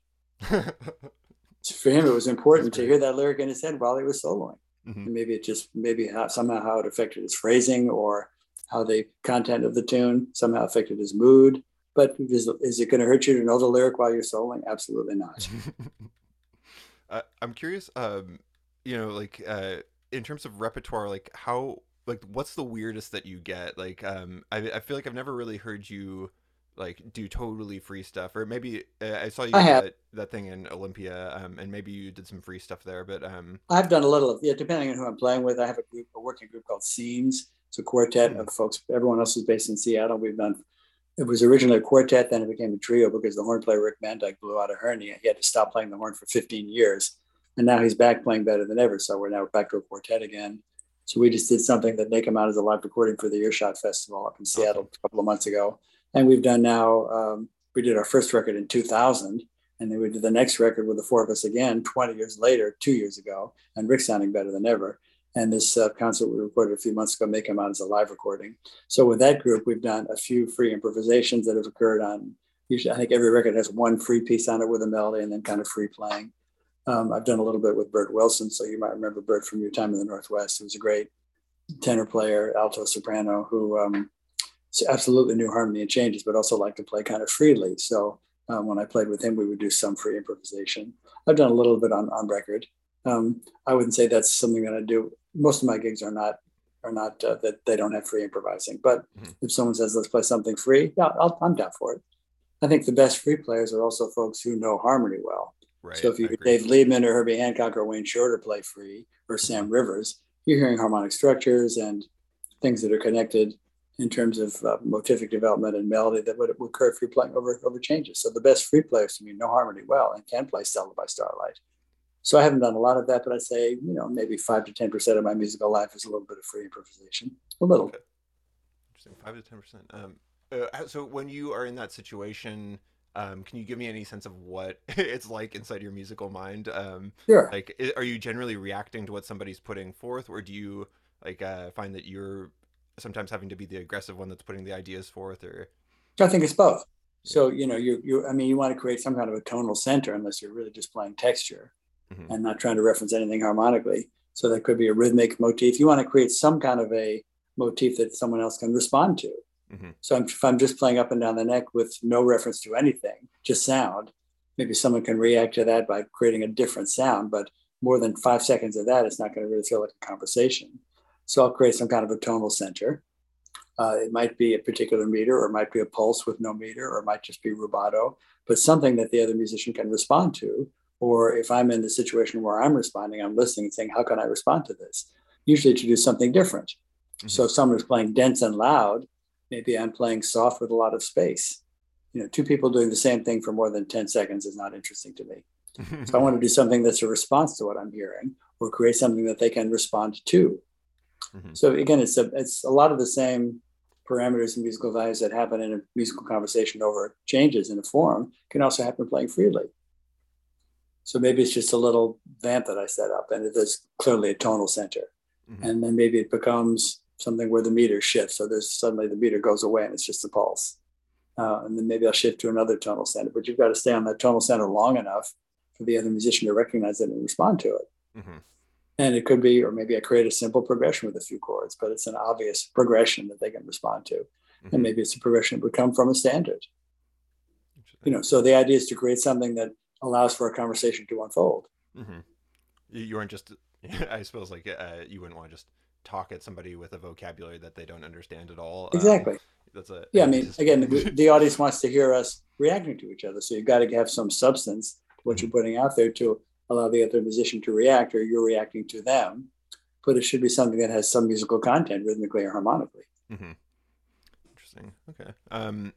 For him, it was That's important to great. hear that lyric in his head while he was soloing. Hmm. And maybe it just, maybe how, somehow how it affected his phrasing or how the content of the tune somehow affected his mood. But is, is it going to hurt you to know the lyric while you're soloing? Absolutely not. uh, I'm curious, um, you know, like uh, in terms of repertoire, like how, like what's the weirdest that you get? Like, um, I, I feel like I've never really heard you like do totally free stuff, or maybe uh, I saw you I at have. that that thing in Olympia, um, and maybe you did some free stuff there, but um, I've done a little of, yeah, depending on who I'm playing with. I have a group, a working group called Scenes. It's a quartet hmm. of folks. Everyone else is based in Seattle. We've done, it was originally a quartet, then it became a trio because the horn player Rick Van Dyke blew out a hernia. He had to stop playing the horn for fifteen years. And now he's back playing better than ever. So we're now back to a quartet again. So we just did something that they come out as a live recording for the Earshot Festival up in Awesome. Seattle a couple of months ago. And we've done now, um, we did our first record in two thousand. And then we did the next record with the four of us again twenty years later, two years ago, and Rick sounding better than ever. And this uh, concert we recorded a few months ago may come out as a live recording. So with that group, we've done a few free improvisations that have occurred on, usually I think every record has one free piece on it with a melody and then kind of free playing. Um, I've done a little bit with Bert Wilson, so you might remember Bert from your time in the Northwest. He was a great tenor player, alto soprano, who um, absolutely knew harmony and changes, but also liked to play kind of freely. So um, when I played with him, we would do some free improvisation. I've done a little bit on, on record. Um, I wouldn't say that's something that I do. Most of my gigs are not are not uh, that they don't have free improvising. But Hmm. if someone says let's play something free, yeah, I'll, I'm down for it. I think the best free players are also folks who know harmony well. So Right, if I you hear agree. Dave Liebman or Herbie Hancock or Wayne Shorter play free or Hmm. Sam Rivers, you're hearing harmonic structures and things that are connected in terms of uh, motivic development and melody that would, would occur if you're playing over, over changes. So the best free players to me know harmony well and can play Stella by Starlight. So I haven't done a lot of that, but I'd say, you know, maybe five to ten percent of my musical life is a little bit of free improvisation. A little. Okay, interesting. Five to ten percent. Um, uh, so when you are in that situation, um, can you give me any sense of what it's like inside your musical mind? Um, Sure. like, i- are you generally reacting to what somebody's putting forth, or do you like uh, find that you're sometimes having to be the aggressive one that's putting the ideas forth? Or I think it's both. yeah. So, you know, you, you, I mean, you want to create some kind of a tonal center unless you're really just playing texture Hmm. and not trying to reference anything harmonically. So that could be a rhythmic motif. You want to create some kind of a motif that someone else can respond to. Hmm. So if I'm just playing up and down the neck with no reference to anything, just sound, maybe someone can react to that by creating a different sound. But more than five seconds of that, it's not going to really feel like a conversation. So I'll create some kind of a tonal center. Uh, it might be a particular meter, or it might be a pulse with no meter, or it might just be rubato, but something that the other musician can respond to. Or if I'm in the situation where I'm responding, I'm listening and saying, how can I respond to this? Usually to do something different. Hmm. So if someone's playing dense and loud, maybe I'm playing soft with a lot of space. You know, two people doing the same thing for more than ten seconds is not interesting to me. So I want to do something that's a response to what I'm hearing, or create something that they can respond to. Mm-hmm. So again, it's a, it's a lot of the same parameters and musical values that happen in a musical conversation over changes in a form can also happen playing freely. So maybe it's just a little vamp that I set up, and it is clearly a tonal center. Mm-hmm. And then maybe it becomes something where the meter shifts. So there's suddenly the meter goes away and it's just a pulse. Uh, and then maybe I'll shift to another tonal center. But you've got to stay on that tonal center long enough for the other musician to recognize it and respond to it. Mm-hmm. And it could be, or maybe I create a simple progression with a few chords, but it's an obvious progression that they can respond to. Mm-hmm. And maybe it's a progression that would come from a standard. You know, so the idea is to create something that allows for a conversation to unfold. Mm-hmm. You aren't just, I suppose, like uh, you wouldn't want to just talk at somebody with a vocabulary that they don't understand at all. Exactly. Um, that's a yeah. I mean, again, the, the audience wants to hear us reacting to each other, so you've got to have some substance to what mm-hmm. you're putting out there to allow the other musician to react, or you're reacting to them. But it should be something that has some musical content, rhythmically or harmonically. Mm-hmm. Interesting. Okay. Um,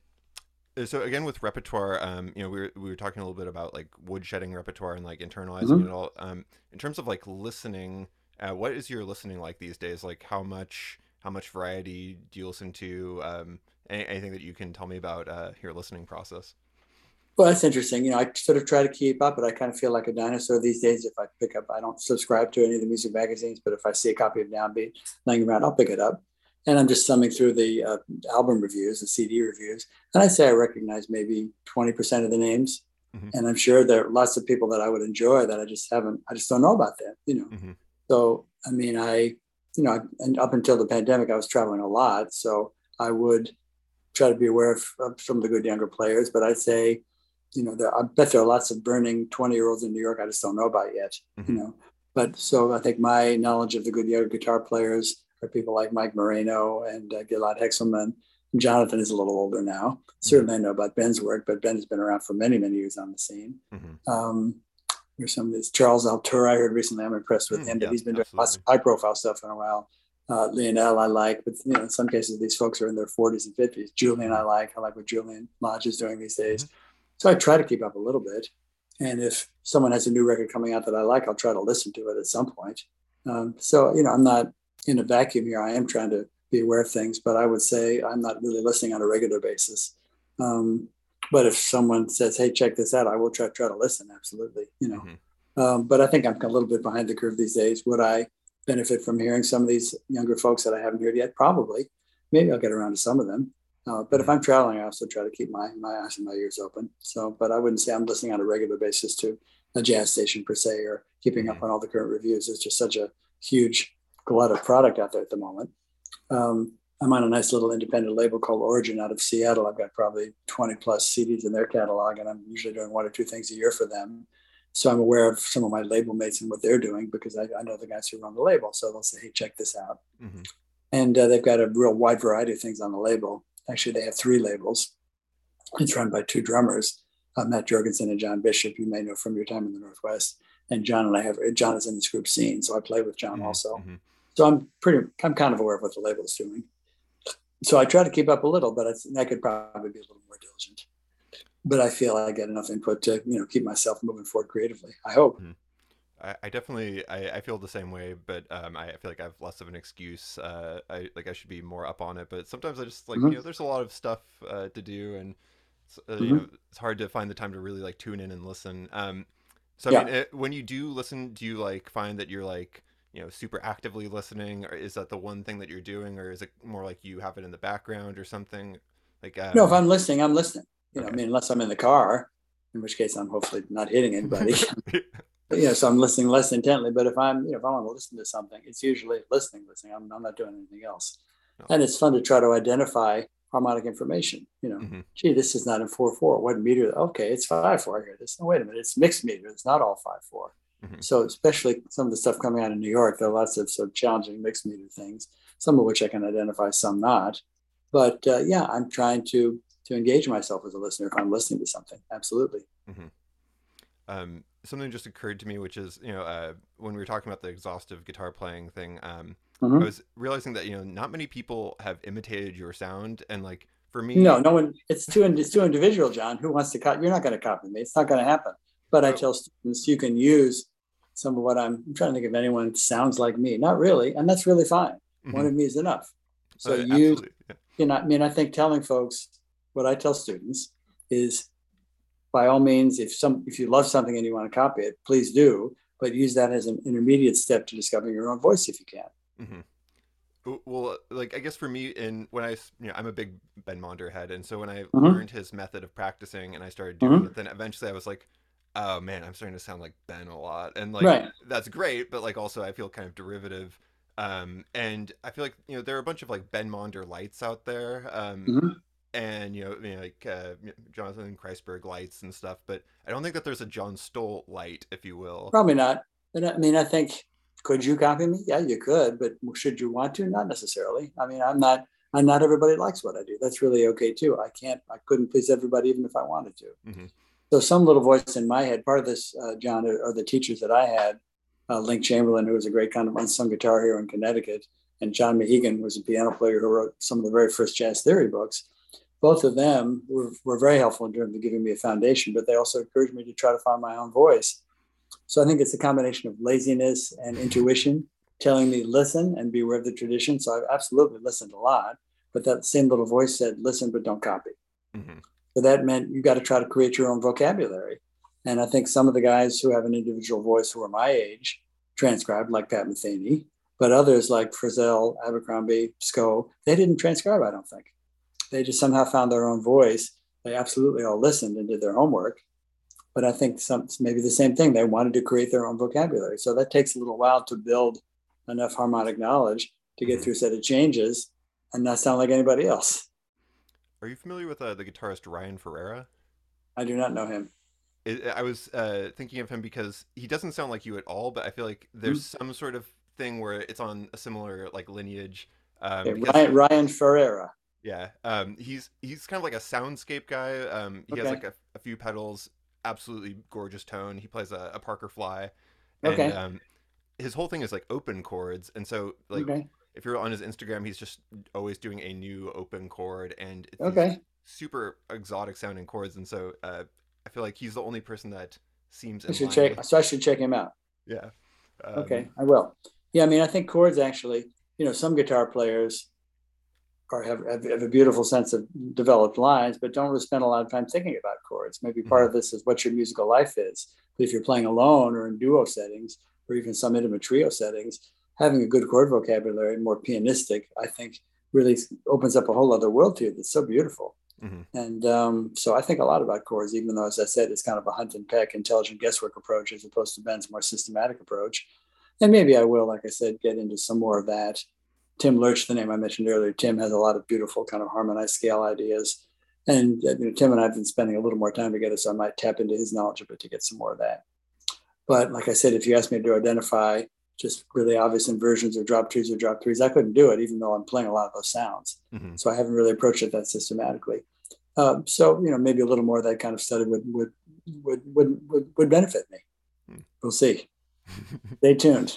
so again, with repertoire, um, you know, we were we were talking a little bit about like woodshedding repertoire and like internalizing mm-hmm. it all. Um, in terms of like listening, uh, what is your listening like these days? Like how much how much variety do you listen to? Um, any, anything that you can tell me about uh, your listening process? Well, that's interesting. You know, I sort of try to keep up, but I kind of feel like a dinosaur these days. If I pick up, I don't subscribe to any of the music magazines, but if I see a copy of Downbeat laying around, I'll pick it up. And I'm just thumbing through the uh, album reviews, the C D reviews. And I say I recognize maybe twenty percent of the names. Mm-hmm. And I'm sure there are lots of people that I would enjoy that I just haven't, I just don't know about that, you know. Mm-hmm. So, I mean, I, you know, and up until the pandemic, I was traveling a lot. So I would try to be aware of, of some of the good younger players, but I'd say, you know, there, I bet there are lots of burning twenty year olds in New York I just don't know about yet, mm-hmm. you know. But so I think my knowledge of the good younger guitar players are people like Mike Moreno and uh, Gilad Hexelman. Jonathan is a little older now. Mm-hmm. Certainly I know about Ben's work, but Ben has been around for many, many years on the scene. Mm-hmm. Um, there's some of this Charles Altura I heard recently. I'm impressed with mm, him, but yeah, he's been doing absolutely. Lots of high profile stuff in a while. Uh, Lionel I like, but you know, in some cases these folks are in their forties and fifties. Julian I like. I like what Julian Lodge is doing these days. Mm-hmm. So I try to keep up a little bit. And if someone has a new record coming out that I like, I'll try to listen to it at some point. Um, so, you know, I'm not in a vacuum here. I am trying to be aware of things, but I would say I'm not really listening on a regular basis. Um, but if someone says, hey, check this out, I will try, try to listen. Absolutely. You know, mm-hmm. um, but I think I'm a little bit behind the curve these days. Would I benefit from hearing some of these younger folks that I haven't heard yet? Probably. Maybe I'll get around to some of them. Uh, but if I'm traveling, I also try to keep my, my eyes and my ears open. So, but I wouldn't say I'm listening on a regular basis to a jazz station per se, or keeping up on all the current reviews. It's just such a huge glut of product out there at the moment. Um, I'm on a nice little independent label called Origin out of Seattle. I've got probably twenty plus C Ds in their catalog, and I'm usually doing one or two things a year for them. So I'm aware of some of my label mates and what they're doing because I, I know the guys who run the label. So they'll say, hey, check this out. Mm-hmm. And uh, they've got a real wide variety of things on the label. Actually, they have three labels. It's run by two drummers, uh, Matt Jorgensen and John Bishop, you may know from your time in the Northwest. And John and I have, John is in this group Scene, so I play with John mm-hmm. also. So I'm pretty, I'm kind of aware of what the label is doing. So I try to keep up a little, but I, I could probably be a little more diligent. But I feel I get enough input to, you know, keep myself moving forward creatively, I hope. Mm-hmm. I, I definitely, I, I feel the same way, but um, I feel like I have less of an excuse. Uh, I like I should be more up on it, but sometimes I just like, mm-hmm. you know, there's a lot of stuff uh, to do, and uh, mm-hmm. you know, it's hard to find the time to really like tune in and listen. Um, so yeah. I mean, it, when you do listen, do you like find that you're like, you know, super actively listening, or is that the one thing that you're doing, or is it more like you have it in the background or something? Like, um... no, if I'm listening, I'm listening. You know, okay. I mean, unless I'm in the car, in which case I'm hopefully not hitting anybody. But, you know, so I'm listening less intently. But if I'm, you know, if I want to listen to something, it's usually listening, listening. I'm, I'm not doing anything else. No. And it's fun to try to identify harmonic information. You know, mm-hmm. gee, this is not in four four. What meter? Okay, it's five four here. This, no, wait a minute, it's mixed meter. It's not all five four. Mm-hmm. So especially some of the stuff coming out of New York, there are lots of sort of challenging mixed meter things, some of which I can identify, some not. But uh, yeah, I'm trying to to engage myself as a listener if I'm listening to something. Absolutely. Mm-hmm. Um, something just occurred to me, which is, you know, uh, when we were talking about the exhaustive guitar playing thing, um, mm-hmm. I was realizing that, you know, not many people have imitated your sound. And like, for me, no, no one, it's too, it's too individual, John. Who wants to copy? You're not going to copy me. It's not going to happen. But I tell students, you can use some of what I'm, I'm trying to think if anyone sounds like me. Not really, and that's really fine. One Hmm. of me is enough. So Uh, use, absolutely. Yeah. you know, I mean, I think telling folks what I tell students is, by all means, if some if you love something and you want to copy it, please do, but use that as an intermediate step to discovering your own voice if you can. Hmm. Well, like I guess for me, in when I, you know, I'm a big Ben Monder head, and so when I Mm-hmm. learned his method of practicing and I started doing Mm-hmm. it, then eventually I was like, oh man, I'm starting to sound like Ben a lot, and like Right. that's great, but like also I feel kind of derivative, um, and I feel like you know there are a bunch of like Ben Monder lights out there, um, Mm-hmm. and you know, you know like uh, Jonathan Kreisberg lights and stuff, but I don't think that there's a John Stoll light, if you will. Probably not. But I mean, I think, could you copy me? Yeah, you could, but should you want to? Not necessarily. I mean, I'm not. I'm not everybody likes what I do. That's really okay too. I can't. I couldn't please everybody, even if I wanted to. Hmm. So some little voice in my head. Part of this, uh, John, are, are the teachers that I had. Uh, Link Chamberlain, who was a great kind of unsung guitar hero in Connecticut, and John Mehegan was a piano player who wrote some of the very first jazz theory books. Both of them were, were very helpful in terms of giving me a foundation, but they also encouraged me to try to find my own voice. So I think it's a combination of laziness and intuition telling me listen and be aware of the tradition. So I've absolutely listened a lot, but that same little voice said listen, but don't copy. Hmm. So that meant you got to try to create your own vocabulary. And I think some of the guys who have an individual voice who are my age transcribed, like Pat Metheny, but others like Frizzell, Abercrombie, Sco, they didn't transcribe, I don't think. They just somehow found their own voice. They absolutely all listened and did their homework. But I think some maybe the same thing. They wanted to create their own vocabulary. So that takes a little while to build enough harmonic knowledge to get Hmm. through a set of changes and not sound like anybody else. Are you familiar with uh, the guitarist Ryan Ferreira? I do not know him. It, I was uh, thinking of him because he doesn't sound like you at all, but I feel like there's Hmm? some sort of thing where it's on a similar like lineage. Um, Okay, because Ryan, Ryan Ferreira. yeah, um, he's he's kind of like a soundscape guy. Um, he has Okay. like a, a few pedals, absolutely gorgeous tone. He plays a, a Parker Fly, and Okay. um, his whole thing is like open chords. And so like Okay. if you're on his Instagram, he's just always doing a new open chord, and it's these Okay. super exotic sounding chords. And so uh, I feel like he's the only person that seems I in should line with check. So I should check him out. yeah. Um, Okay, I will. Yeah, I mean, I think chords actually, you know, some guitar players are have, have, have a beautiful sense of developed lines, but don't really spend a lot of time thinking about chords. Maybe part mhm, of this is what your musical life is. But if you're playing alone or in duo settings, or even some intimate trio settings, having a good chord vocabulary, more pianistic, I think really opens up a whole other world to you that's so beautiful. mhm, And um, so I think a lot about chords, even though, as I said, it's kind of a hunt and peck, intelligent guesswork approach as opposed to Ben's more systematic approach. And maybe I will, like I said, get into some more of that. Tim Lurch, the name I mentioned earlier, Tim has a lot of beautiful kind of harmonized scale ideas. And you know, Tim and I have been spending a little more time together, so I might tap into his knowledge a bit to get some more of that. But like I said, if you ask me to identify just really obvious inversions or drop twos or drop threes, I couldn't do it, even though I'm playing a lot of those sounds. mhm. So I haven't really approached it that systematically. Um, so you know, maybe a little more of that kind of study would would would would would, would benefit me. We'll see. Stay tuned.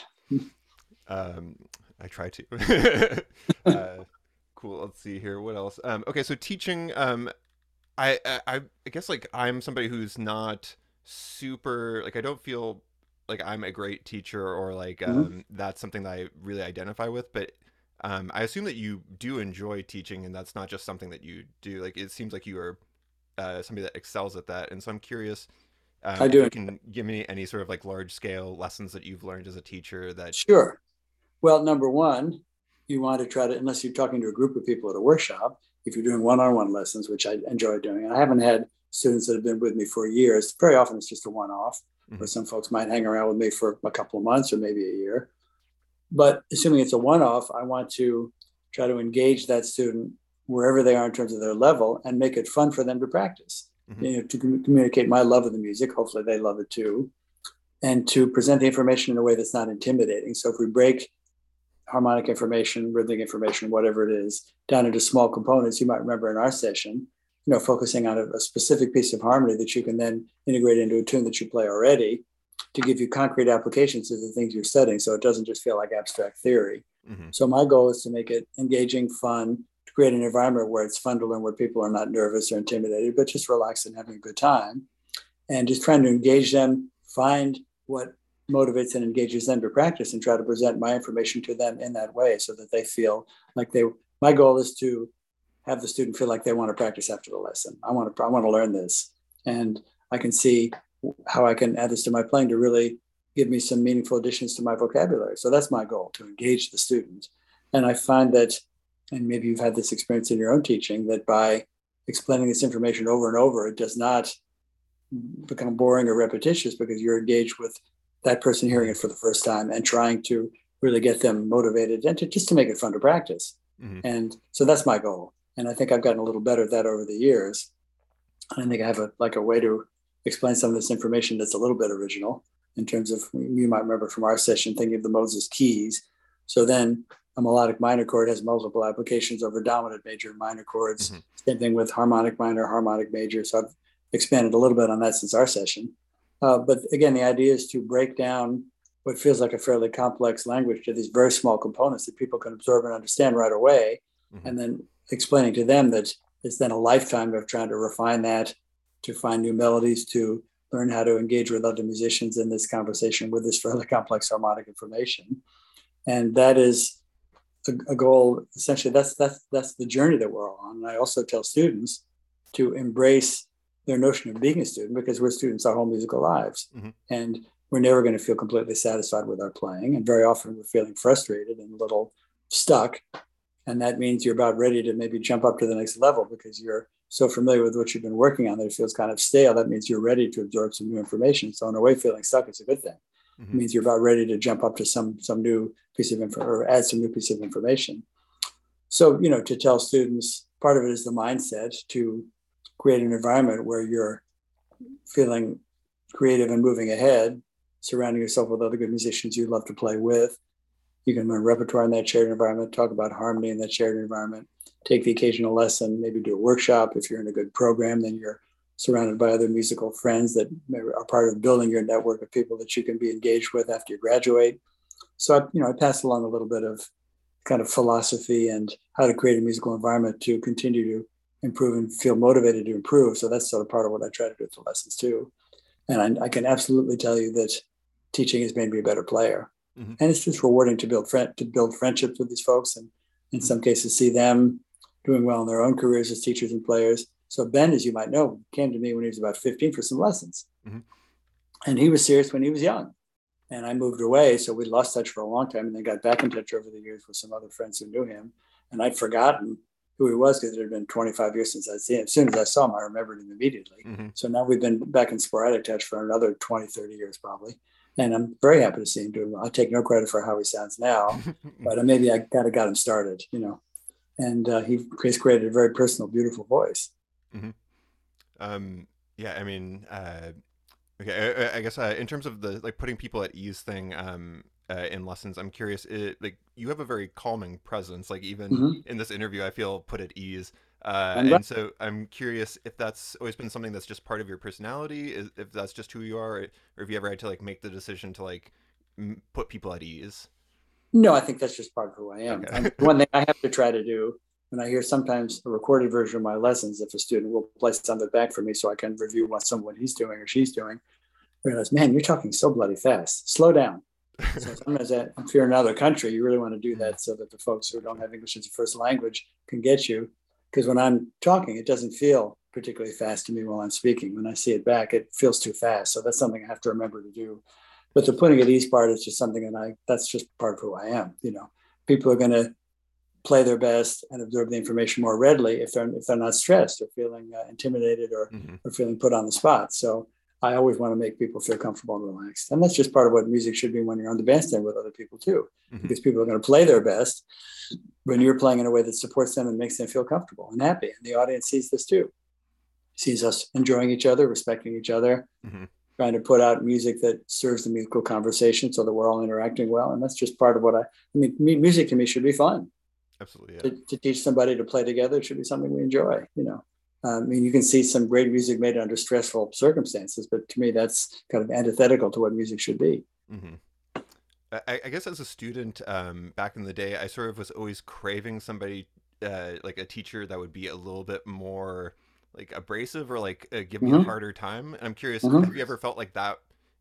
um, I try to. uh, cool. Let's see here. What else? Um, okay, so teaching. Um, I, I I guess like I'm somebody who's not super like I don't feel like I'm a great teacher or like Mm-hmm. um that's something that I really identify with, but um I assume that you do enjoy teaching and that's not just something that you do. Like it seems like you are uh somebody that excels at that. And so I'm curious I um if do. you can give me any sort of like large scale lessons that you've learned as a teacher that Sure. Well, number one, you want to try to, unless you're talking to a group of people at a workshop, if you're doing one-on-one lessons, which I enjoy doing, and I haven't had students that have been with me for years. Very often it's just a one-off, where mhm, some folks might hang around with me for a couple of months or maybe a year. But assuming it's a one-off, I want to try to engage that student wherever they are in terms of their level and make it fun for them to practice. mhm, You know, to com- communicate my love of the music. Hopefully, they love it too, and to present the information in a way that's not intimidating. So if we break harmonic information, rhythmic information, whatever it is, down into small components, you might remember in our session, you know, focusing on a, a specific piece of harmony that you can then integrate into a tune that you play already to give you concrete applications to the things you're studying. So it doesn't just feel like abstract theory. mhm, So my goal is to make it engaging, fun, to create an environment where it's fun to learn, where people are not nervous or intimidated, but just relaxed and having a good time. And just trying to engage them, find what motivates and engages them to practice, and try to present my information to them in that way so that they feel like they, my goal is to have the student feel like they want to practice after the lesson. I want to, I want to learn this. And I can see how I can add this to my playing to really give me some meaningful additions to my vocabulary. So that's my goal, to engage the student. And I find that, and maybe you've had this experience in your own teaching, that by explaining this information over and over, it does not become boring or repetitious because you're engaged with that person hearing it for the first time and trying to really get them motivated and to, just to make it fun to practice. Mm-hmm. And so that's my goal. And I think I've gotten a little better at that over the years. And I think I have a like a way to explain some of this information that's a little bit original in terms of, you might remember from our session, thinking of the Moses keys. So then a melodic minor chord has multiple applications over dominant major and minor chords. Mm-hmm. Same thing with harmonic minor, harmonic major. So I've expanded a little bit on that since our session. Uh, but again, the idea is to break down what feels like a fairly complex language to these very small components that people can absorb and understand right away. Mm-hmm. And then explaining to them that it's then a lifetime of trying to refine that, to find new melodies, to learn how to engage with other musicians in this conversation with this fairly complex harmonic information. And that is a, a goal. Essentially, that's that's that's the journey that we're all on. And I also tell students to embrace their notion of being a student, because we're students our whole musical lives. Mm-hmm. And we're never going to feel completely satisfied with our playing. And very often we're feeling frustrated and a little stuck. And that means you're about ready to maybe jump up to the next level because you're so familiar with what you've been working on that it feels kind of stale. That means you're ready to absorb some new information. So in a way, feeling stuck is a good thing. Mm-hmm. It means you're about ready to jump up to some some new piece of info or add some new piece of information. So, you know, to tell students, part of it is the mindset to create an environment where you're feeling creative and moving ahead, surrounding yourself with other good musicians you love to play with. You can learn repertoire in that shared environment, talk about harmony in that shared environment, take the occasional lesson, maybe do a workshop. If you're in a good program, then you're surrounded by other musical friends that are part of building your network of people that you can be engaged with after you graduate. So, I, you know, I pass along a little bit of kind of philosophy and how to create a musical environment to continue to improve and feel motivated to improve. So that's sort of part of what I try to do with the lessons too. And I, I can absolutely tell you that teaching has made me a better player. Mm-hmm. And it's just rewarding to build friend, to build friendships with these folks, and in some cases see them doing well in their own careers as teachers and players. So Ben, as you might know, came to me when he was about fifteen for some lessons. Mm-hmm. And he was serious when he was young. And I moved away, so we lost touch for a long time, and then got back in touch over the years with some other friends who knew him. And I'd forgotten who he was because it had been twenty-five years since I'd seen him. As soon as I saw him, I remembered him immediately. Mm-hmm. So now we've been back in sporadic touch for another twenty, thirty years probably. And I'm very happy to see him doing well. I take no credit for how he sounds now, but maybe I kind of got him started, you know. And uh, he has created a very personal, beautiful voice. Mm-hmm. Um, yeah, I mean, uh, okay, I, I guess uh, in terms of the like putting people at ease thing um, uh, in lessons, I'm curious. It, like you have a very calming presence. Like even mm-hmm. in this interview, I feel put at ease. Uh, and right. so I'm curious if that's always been something that's just part of your personality, is, if that's just who you are, or if you ever had to like make the decision to like m- put people at ease. No, I think that's just part of who I am. Okay. One thing I have to try to do when I hear sometimes a recorded version of my lessons, if a student will play something back for me so I can review what someone he's doing or she's doing, I realize, man, you're talking so bloody fast. Slow down. So sometimes that, if you're in another country, you really want to do that so that the folks who don't have English as a first language can get you. Because when I'm talking, it doesn't feel particularly fast to me while I'm speaking. When I see it back, it feels too fast. So that's something I have to remember to do. But the putting at ease part is just something that I, that's just part of who I am. You know, people are going to play their best and absorb the information more readily if they're, if they're not stressed or feeling uh, intimidated or, mm-hmm. or feeling put on the spot. So I always want to make people feel comfortable and relaxed. And that's just part of what music should be when you're on the bandstand with other people too, mm-hmm. because people are going to play their best when you're playing in a way that supports them and makes them feel comfortable and happy. And the audience sees this too, sees us enjoying each other, respecting each other, mm-hmm. trying to put out music that serves the musical conversation so that we're all interacting well. And that's just part of what I, I mean, music to me should be fun. Absolutely. Yeah. To, to teach somebody to play together, it should be something we enjoy, you know. I mean, you can see some great music made under stressful circumstances, but to me, that's kind of antithetical to what music should be. Mm-hmm. I, I guess as a student um, back in the day, I sort of was always craving somebody uh, like a teacher that would be a little bit more like abrasive or like uh, give me mm-hmm. a harder time. And I'm curious, mm-hmm. have you ever felt like that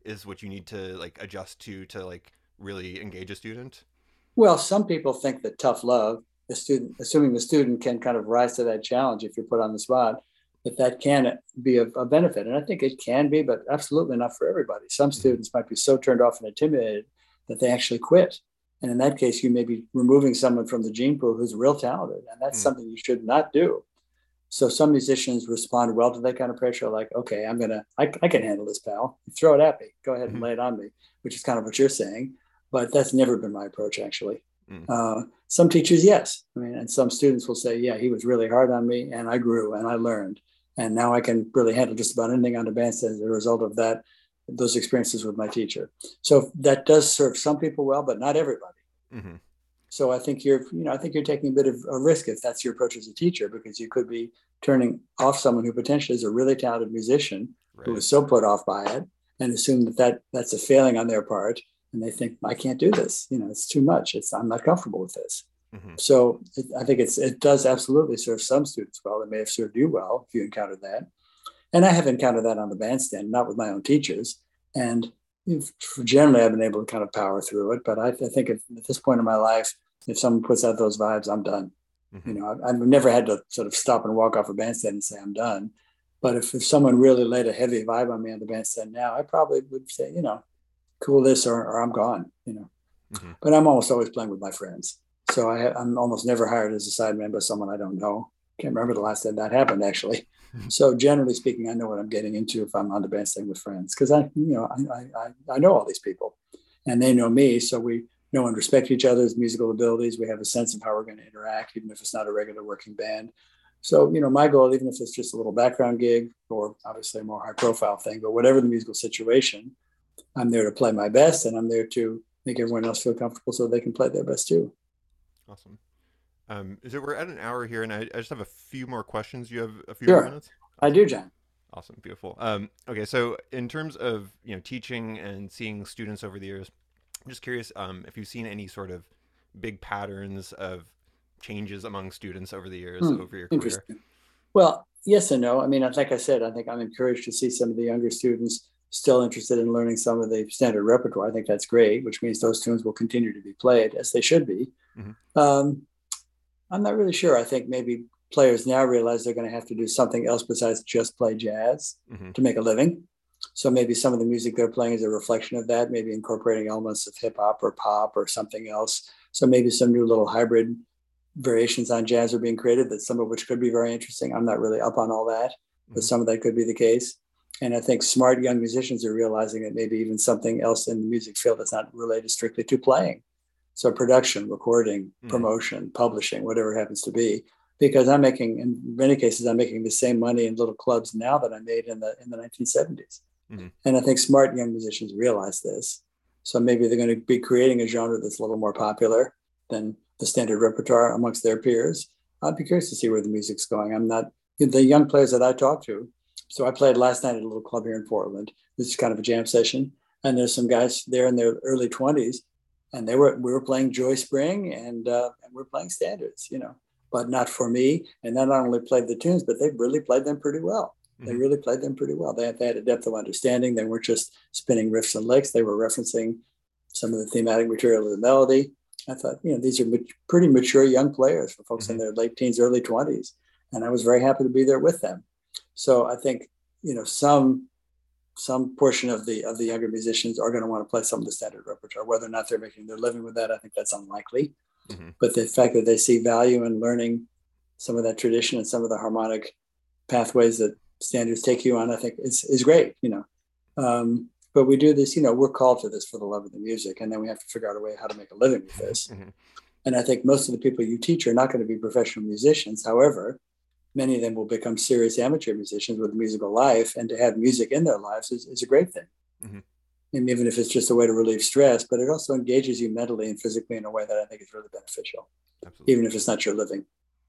is what you need to like adjust to to like really engage a student? Well, some people think that tough love, the student, assuming the student can kind of rise to that challenge if you're put on the spot, that that can be a, a benefit. And I think it can be, but absolutely not for everybody. Some Mm-hmm. students might be so turned off and intimidated that they actually quit. And in that case, you may be removing someone from the gene pool who's real talented. And that's Mm-hmm. something you should not do. So some musicians respond well to that kind of pressure, like, okay, I'm going to, I can handle this, pal. Throw it at me. Go ahead and Mm-hmm. lay it on me, which is kind of what you're saying. But that's never been my approach, actually. Mm. Uh, some teachers, yes. I mean, and some students will say, yeah, he was really hard on me and I grew and I learned. And now I can really handle just about anything on the bandstand as a result of that, those experiences with my teacher. So that does serve some people well, but not everybody. Mm-hmm. So I think you're, you know, I think you're taking a bit of a risk if that's your approach as a teacher, because you could be turning off someone who potentially is a really talented musician, right, who is so put off by it, and assume that, that that's a failing on their part. And they think, I can't do this. You know, it's too much. It's I'm not comfortable with this. Mm-hmm. So it, I think it's it does absolutely serve some students well. It may have served you well if you encountered that. And I have encountered that on the bandstand, not with my own teachers. And generally, I've been able to kind of power through it. But I, I think if, at this point in my life, if someone puts out those vibes, I'm done. Mm-hmm. You know, I've, I've never had to sort of stop and walk off a bandstand and say I'm done. But if, if someone really laid a heavy vibe on me on the bandstand now, I probably would say, you know, cool this or, or I'm gone, you know. Mm-hmm. But I'm almost always playing with my friends. So I, I'm almost never hired as a side member of someone I don't know. Can't remember the last time that happened, actually. Mm-hmm. So generally speaking, I know what I'm getting into if I'm on the bandstand with friends, because I, you know, I, I, I know all these people and they know me. So we know and respect each other's musical abilities. We have a sense of how we're going to interact, even if it's not a regular working band. So, you know, my goal, even if it's just a little background gig or obviously a more high profile thing, but whatever the musical situation, I'm there to play my best, and I'm there to make everyone else feel comfortable so they can play their best too. Awesome. Um, so we're at an hour here, and I, I just have a few more questions. You have a few sure. more minutes? Awesome. I do, John. Awesome. Beautiful. Um, okay. So in terms of, you know, teaching and seeing students over the years, I'm just curious um, if you've seen any sort of big patterns of changes among students over the years, hmm. over your career. Well, yes and no. I mean, like I said, I think I'm encouraged to see some of the younger students still interested in learning some of the standard repertoire. I think that's great, which means those tunes will continue to be played as they should be. Mm-hmm. Um, I'm not really sure. I think maybe players now realize they're going to have to do something else besides just play jazz mm-hmm. to make a living. So maybe some of the music they're playing is a reflection of that, maybe incorporating elements of hip hop or pop or something else. So maybe some new little hybrid variations on jazz are being created, that some of which could be very interesting. I'm not really up on all that, but mm-hmm. some of that could be the case. And I think smart young musicians are realizing that maybe even something else in the music field that's not related strictly to playing. So production, recording, mm-hmm. promotion, publishing, whatever it happens to be. Because I'm making, in many cases, I'm making the same money in little clubs now that I made in the in the nineteen seventies. Mm-hmm. And I think smart young musicians realize this. So maybe they're going to be creating a genre that's a little more popular than the standard repertoire amongst their peers. I'd be curious to see where the music's going. I'm not, the young players that I talk to, so I played last night at a little club here in Portland. This is kind of a jam session. And there's some guys there in their early twenties, and they were we were playing Joy Spring and, uh, and we're playing standards, you know, but not for me. And they not only played the tunes, but they really played them pretty well. They mm-hmm. really played them pretty well. They had, they had a depth of understanding. They weren't just spinning riffs and licks. They were referencing some of the thematic material of the melody. I thought, you know, these are pretty mature young players for folks mm-hmm. in their late teens, early twenties. And I was very happy to be there with them. So I think, you know, some some portion of the of the younger musicians are going to want to play some of the standard repertoire. Whether or not they're making their living with that, I think that's unlikely. Mm-hmm. But the fact that they see value in learning some of that tradition and some of the harmonic pathways that standards take you on, I think is is great, you know. Um, but we do this, you know, we're called to this for the love of the music, and then we have to figure out a way how to make a living with this. Mm-hmm. And I think most of the people you teach are not going to be professional musicians. However, many of them will become serious amateur musicians with a musical life, and to have music in their lives is, is a great thing. Mm-hmm. And even if it's just a way to relieve stress, but it also engages you mentally and physically in a way that I think is really beneficial, Absolutely. Even if it's not your living.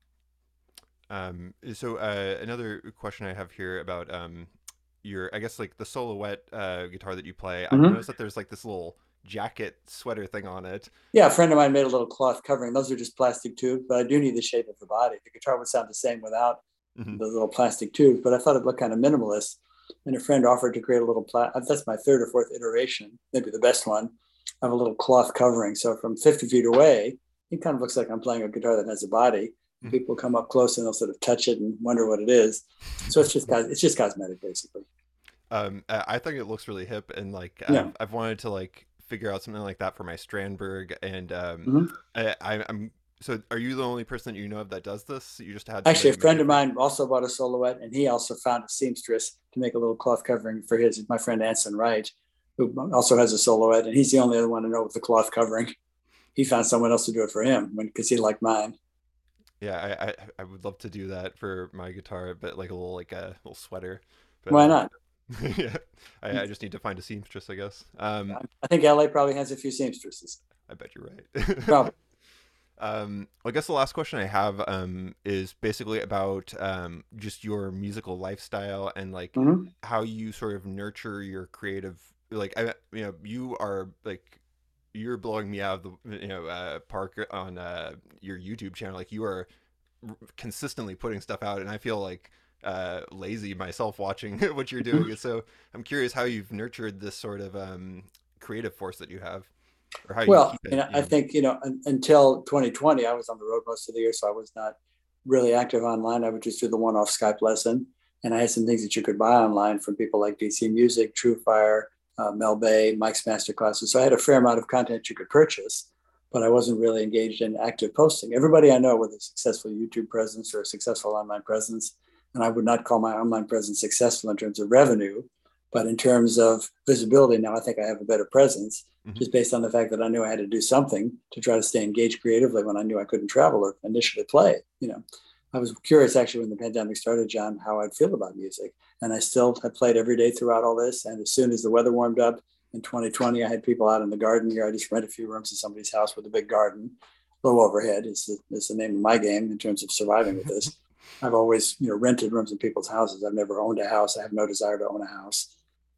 Um, so uh, another question I have here about um, your, I guess like the Soloette uh, guitar that you play, mm-hmm. I've noticed that there's like this little jacket sweater thing on it. Yeah, a friend of mine made a little cloth covering. Those are just plastic tubes, but I do need the shape of the body. The guitar would sound the same without mm-hmm. the little plastic tube, but I thought it looked kind of minimalist. and a friend offered to create a little plat. That's my third or fourth iteration, maybe the best one, of a little cloth covering. So from fifty feet away, it kind of looks like I'm playing a guitar that has a body. Mm-hmm. People come up close and they'll sort of touch it and wonder what it is. So it's just it's just cosmetic, basically. Um, I think it looks really hip, and like Yeah. I've, I've wanted to like figure out something like that for my Strandberg, and um, Mm-hmm. I, I, I'm. So, are you the only person that you know of that does this? You just had actually a friend of mine also bought a Silhouette, and he also found a seamstress to make a little cloth covering for his. My friend Anson Wright, who also has a Silhouette, and he's the only other one to know with the cloth covering. He found someone else to do it for him because he liked mine. Yeah, I, I I would love to do that for my guitar, but like a little like a little sweater. But, Why not? Uh, yeah, I, I just need to find a seamstress, I guess. Um, I think L A probably has a few seamstresses. I bet you're right. Probably. Um, I guess the last question I have um, is basically about um, just your musical lifestyle and like mm-hmm. how you sort of nurture your creative. Like, I, you know, you are like you're blowing me out of the you know uh, park on uh, your YouTube channel. Like, you are consistently putting stuff out, and I feel like uh, lazy myself watching what you're doing. And so I'm curious how you've nurtured this sort of um, creative force that you have. Or how well, you keep it, you know, you know? I think, you know, un- until twenty twenty, I was on the road most of the year, so I was not really active online. I would just do the one-off Skype lesson. And I had some things that you could buy online from people like D C Music, TrueFire, uh, Mel Bay, Mike's Masterclasses. So I had a fair amount of content you could purchase, but I wasn't really engaged in active posting. Everybody I know with a successful YouTube presence or a successful online presence, and I would not call my online presence successful in terms of revenue, but in terms of visibility, now I think I have a better presence, mm-hmm. just based on the fact that I knew I had to do something to try to stay engaged creatively when I knew I couldn't travel or initially play. You know, I was curious actually when the pandemic started, John, how I'd feel about music. And I still have played every day throughout all this. And as soon as the weather warmed up in twenty twenty, I had people out in the garden here. I just rent a few rooms in somebody's house with a big garden. Low overhead is the, is the name of my game in terms of surviving with this. I've always, you know, rented rooms in people's houses. I've never owned a house. I have no desire to own a house.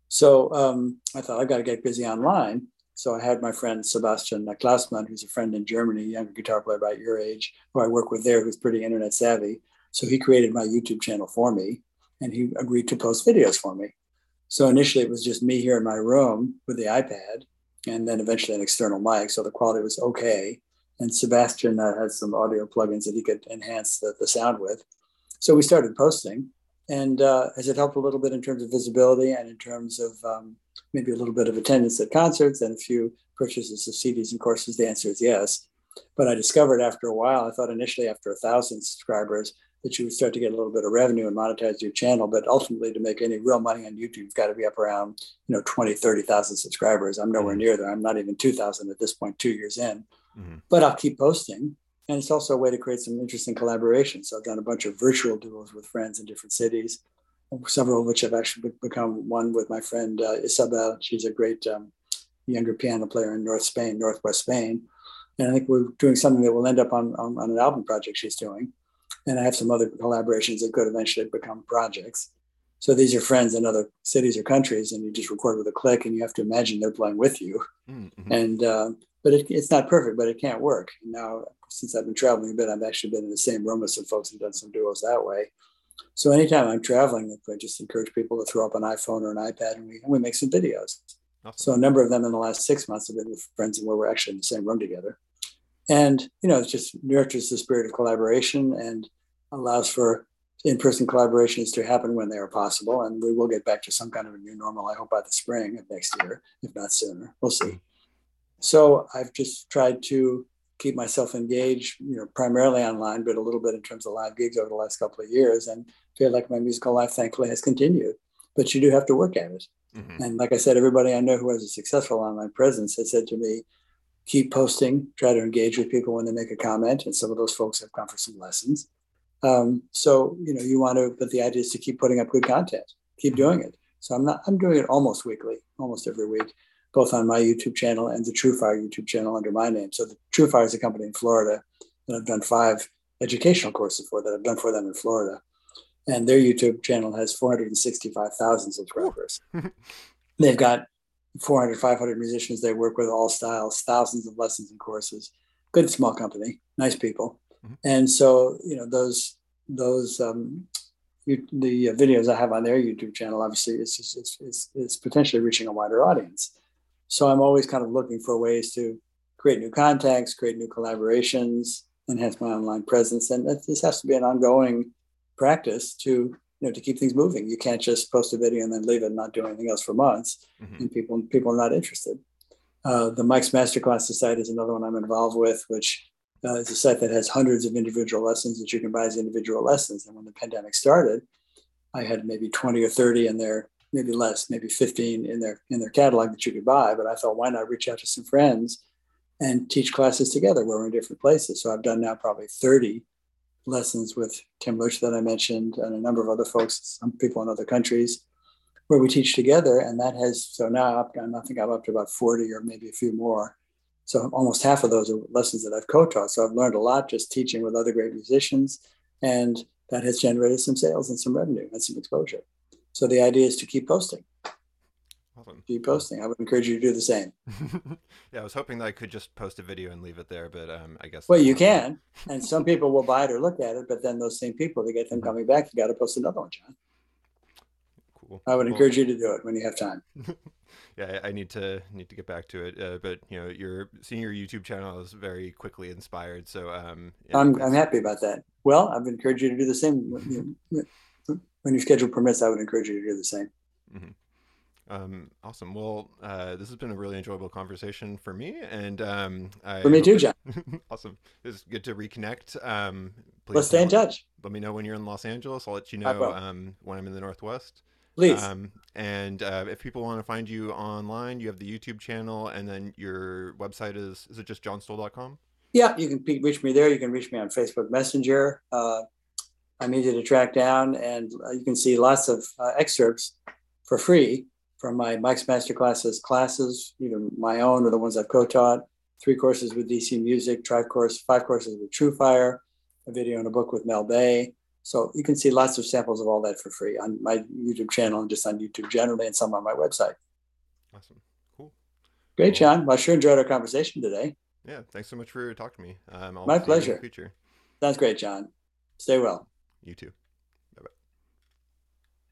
So um, I thought I've got to get busy online. So I had my friend Sebastian Klausmann, who's a friend in Germany, a younger guitar player about your age, who I work with there, who's pretty internet savvy. So he created my YouTube channel for me, and he agreed to post videos for me. So initially it was just me here in my room with the iPad, and then eventually an external mic. So the quality was okay. And Sebastian uh, had some audio plugins that he could enhance the, the sound with. So we started posting. And uh, has it helped a little bit in terms of visibility and in terms of um, maybe a little bit of attendance at concerts and a few purchases of C Ds and courses? The answer is yes. But I discovered after a while, I thought initially after a thousand subscribers that you would start to get a little bit of revenue and monetize your channel. But ultimately, to make any real money on YouTube, you've got to be up around, you know, twenty, thirty thousand subscribers. I'm nowhere near there. I'm not even two thousand at this point, two years in. Mm-hmm. But I'll keep posting. And it's also a way to create some interesting collaborations. So I've done a bunch of virtual duos with friends in different cities, several of which have actually become one with my friend uh, Isabel. She's a great um, younger piano player in North Spain, Northwest Spain. And I think we're doing something that will end up on, on, on an album project she's doing. And I have some other collaborations that could eventually become projects. So these are friends in other cities or countries, and you just record with a click, and you have to imagine they're playing with you. Mm-hmm. And uh, but it, it's not perfect, but it can't work. Now, since I've been traveling a bit, I've actually been in the same room with some folks and done some duos that way. So anytime I'm traveling, I just encourage people to throw up an iPhone or an iPad, and we, and we make some videos. Awesome. So a number of them in the last six months have been with friends where we're actually in the same room together. And, you know, it just nurtures the spirit of collaboration and allows for in-person collaborations to happen when they are possible. And we will get back to some kind of a new normal, I hope by the spring of next year, if not sooner. We'll see. So I've just tried to keep myself engaged, you know, primarily online, but a little bit in terms of live gigs over the last couple of years, and feel like my musical life, thankfully, has continued. But you do have to work at it. Mm-hmm. And like I said, everybody I know who has a successful online presence has said to me, keep posting, try to engage with people when they make a comment. And some of those folks have come for some lessons. Um, so, you know, you want to, but the idea is to keep putting up good content, keep mm-hmm. doing it. So I'm not, I'm doing it almost weekly, almost every week, both on my YouTube channel and the TrueFire YouTube channel under my name. So the TrueFire is a company in Florida that I've done five educational courses for that I've done for them in Florida. And their YouTube channel has four hundred sixty-five thousand subscribers. They've got four hundred, five hundred musicians they work with, all styles, thousands of lessons and courses. Good small company, nice people. Mm-hmm. And so, you know, those, those, um, you, the videos I have on their YouTube channel, obviously, is is, is is potentially reaching a wider audience. So I'm always kind of looking for ways to create new contacts, create new collaborations, enhance my online presence, and this has to be an ongoing practice to you know to keep things moving. You can't just post a video and then leave it and not do anything else for months, mm-hmm. and people people are not interested. Uh, the Mike's Masterclass site is another one I'm involved with, which uh, is a site that has hundreds of individual lessons that you can buy as individual lessons. And when the pandemic started, I had maybe twenty or thirty in there, maybe less, maybe fifteen in their in their catalog that you could buy. But I thought, why not reach out to some friends and teach classes together where we're in different places? So I've done now probably thirty lessons with Tim Luch that I mentioned and a number of other folks, some people in other countries, where we teach together. And that has, so now I think I'm up to about forty or maybe a few more. So almost half of those are lessons that I've co-taught. So I've learned a lot just teaching with other great musicians, and that has generated some sales and some revenue and some exposure. So the idea is to keep posting. Awesome. Keep posting. I would encourage you to do the same. Yeah, I was hoping that I could just post a video and leave it there, but um, I guess. Well, you can, and some people will buy it or look at it, but then those same people, to get them coming back, you got to post another one, John. Cool. I would well, encourage you to do it when you have time. Yeah, I need to need to get back to it. Uh, but you know, your seeing your YouTube channel is very quickly inspired. So um, yeah, I'm I'm happy about that. Well, I would encourage you to do the same. When, you, when your schedule permits, I would encourage you to do the same. Mm-hmm. Um, awesome. Well, uh, this has been a really enjoyable conversation for me, and um, I for me too, John. Awesome. It's good to reconnect. Um, please Let's stay in touch. Let me know when you're in Los Angeles. I'll let you know um, when I'm in the Northwest. Please. Um, and uh, if people want to find you online, you have the YouTube channel, and then your website is, is it just john stoll dot com? Yeah, you can reach me there. You can reach me on Facebook Messenger. Uh, I'm easy to track down, and uh, you can see lots of uh, excerpts for free from my Mike's Masterclasses classes, either my own or the ones I've co-taught, three courses with D C Music, five, course, five courses with TrueFire, a video and a book with Mel Bay. So you can see lots of samples of all that for free on my YouTube channel and just on YouTube generally, and some on my website. Awesome. Cool. Great, John. Well, I sure enjoyed our conversation today. Yeah. Thanks so much for talking to me. Um, I'll my see pleasure. You in the future. Sounds great, John. Stay well. You too.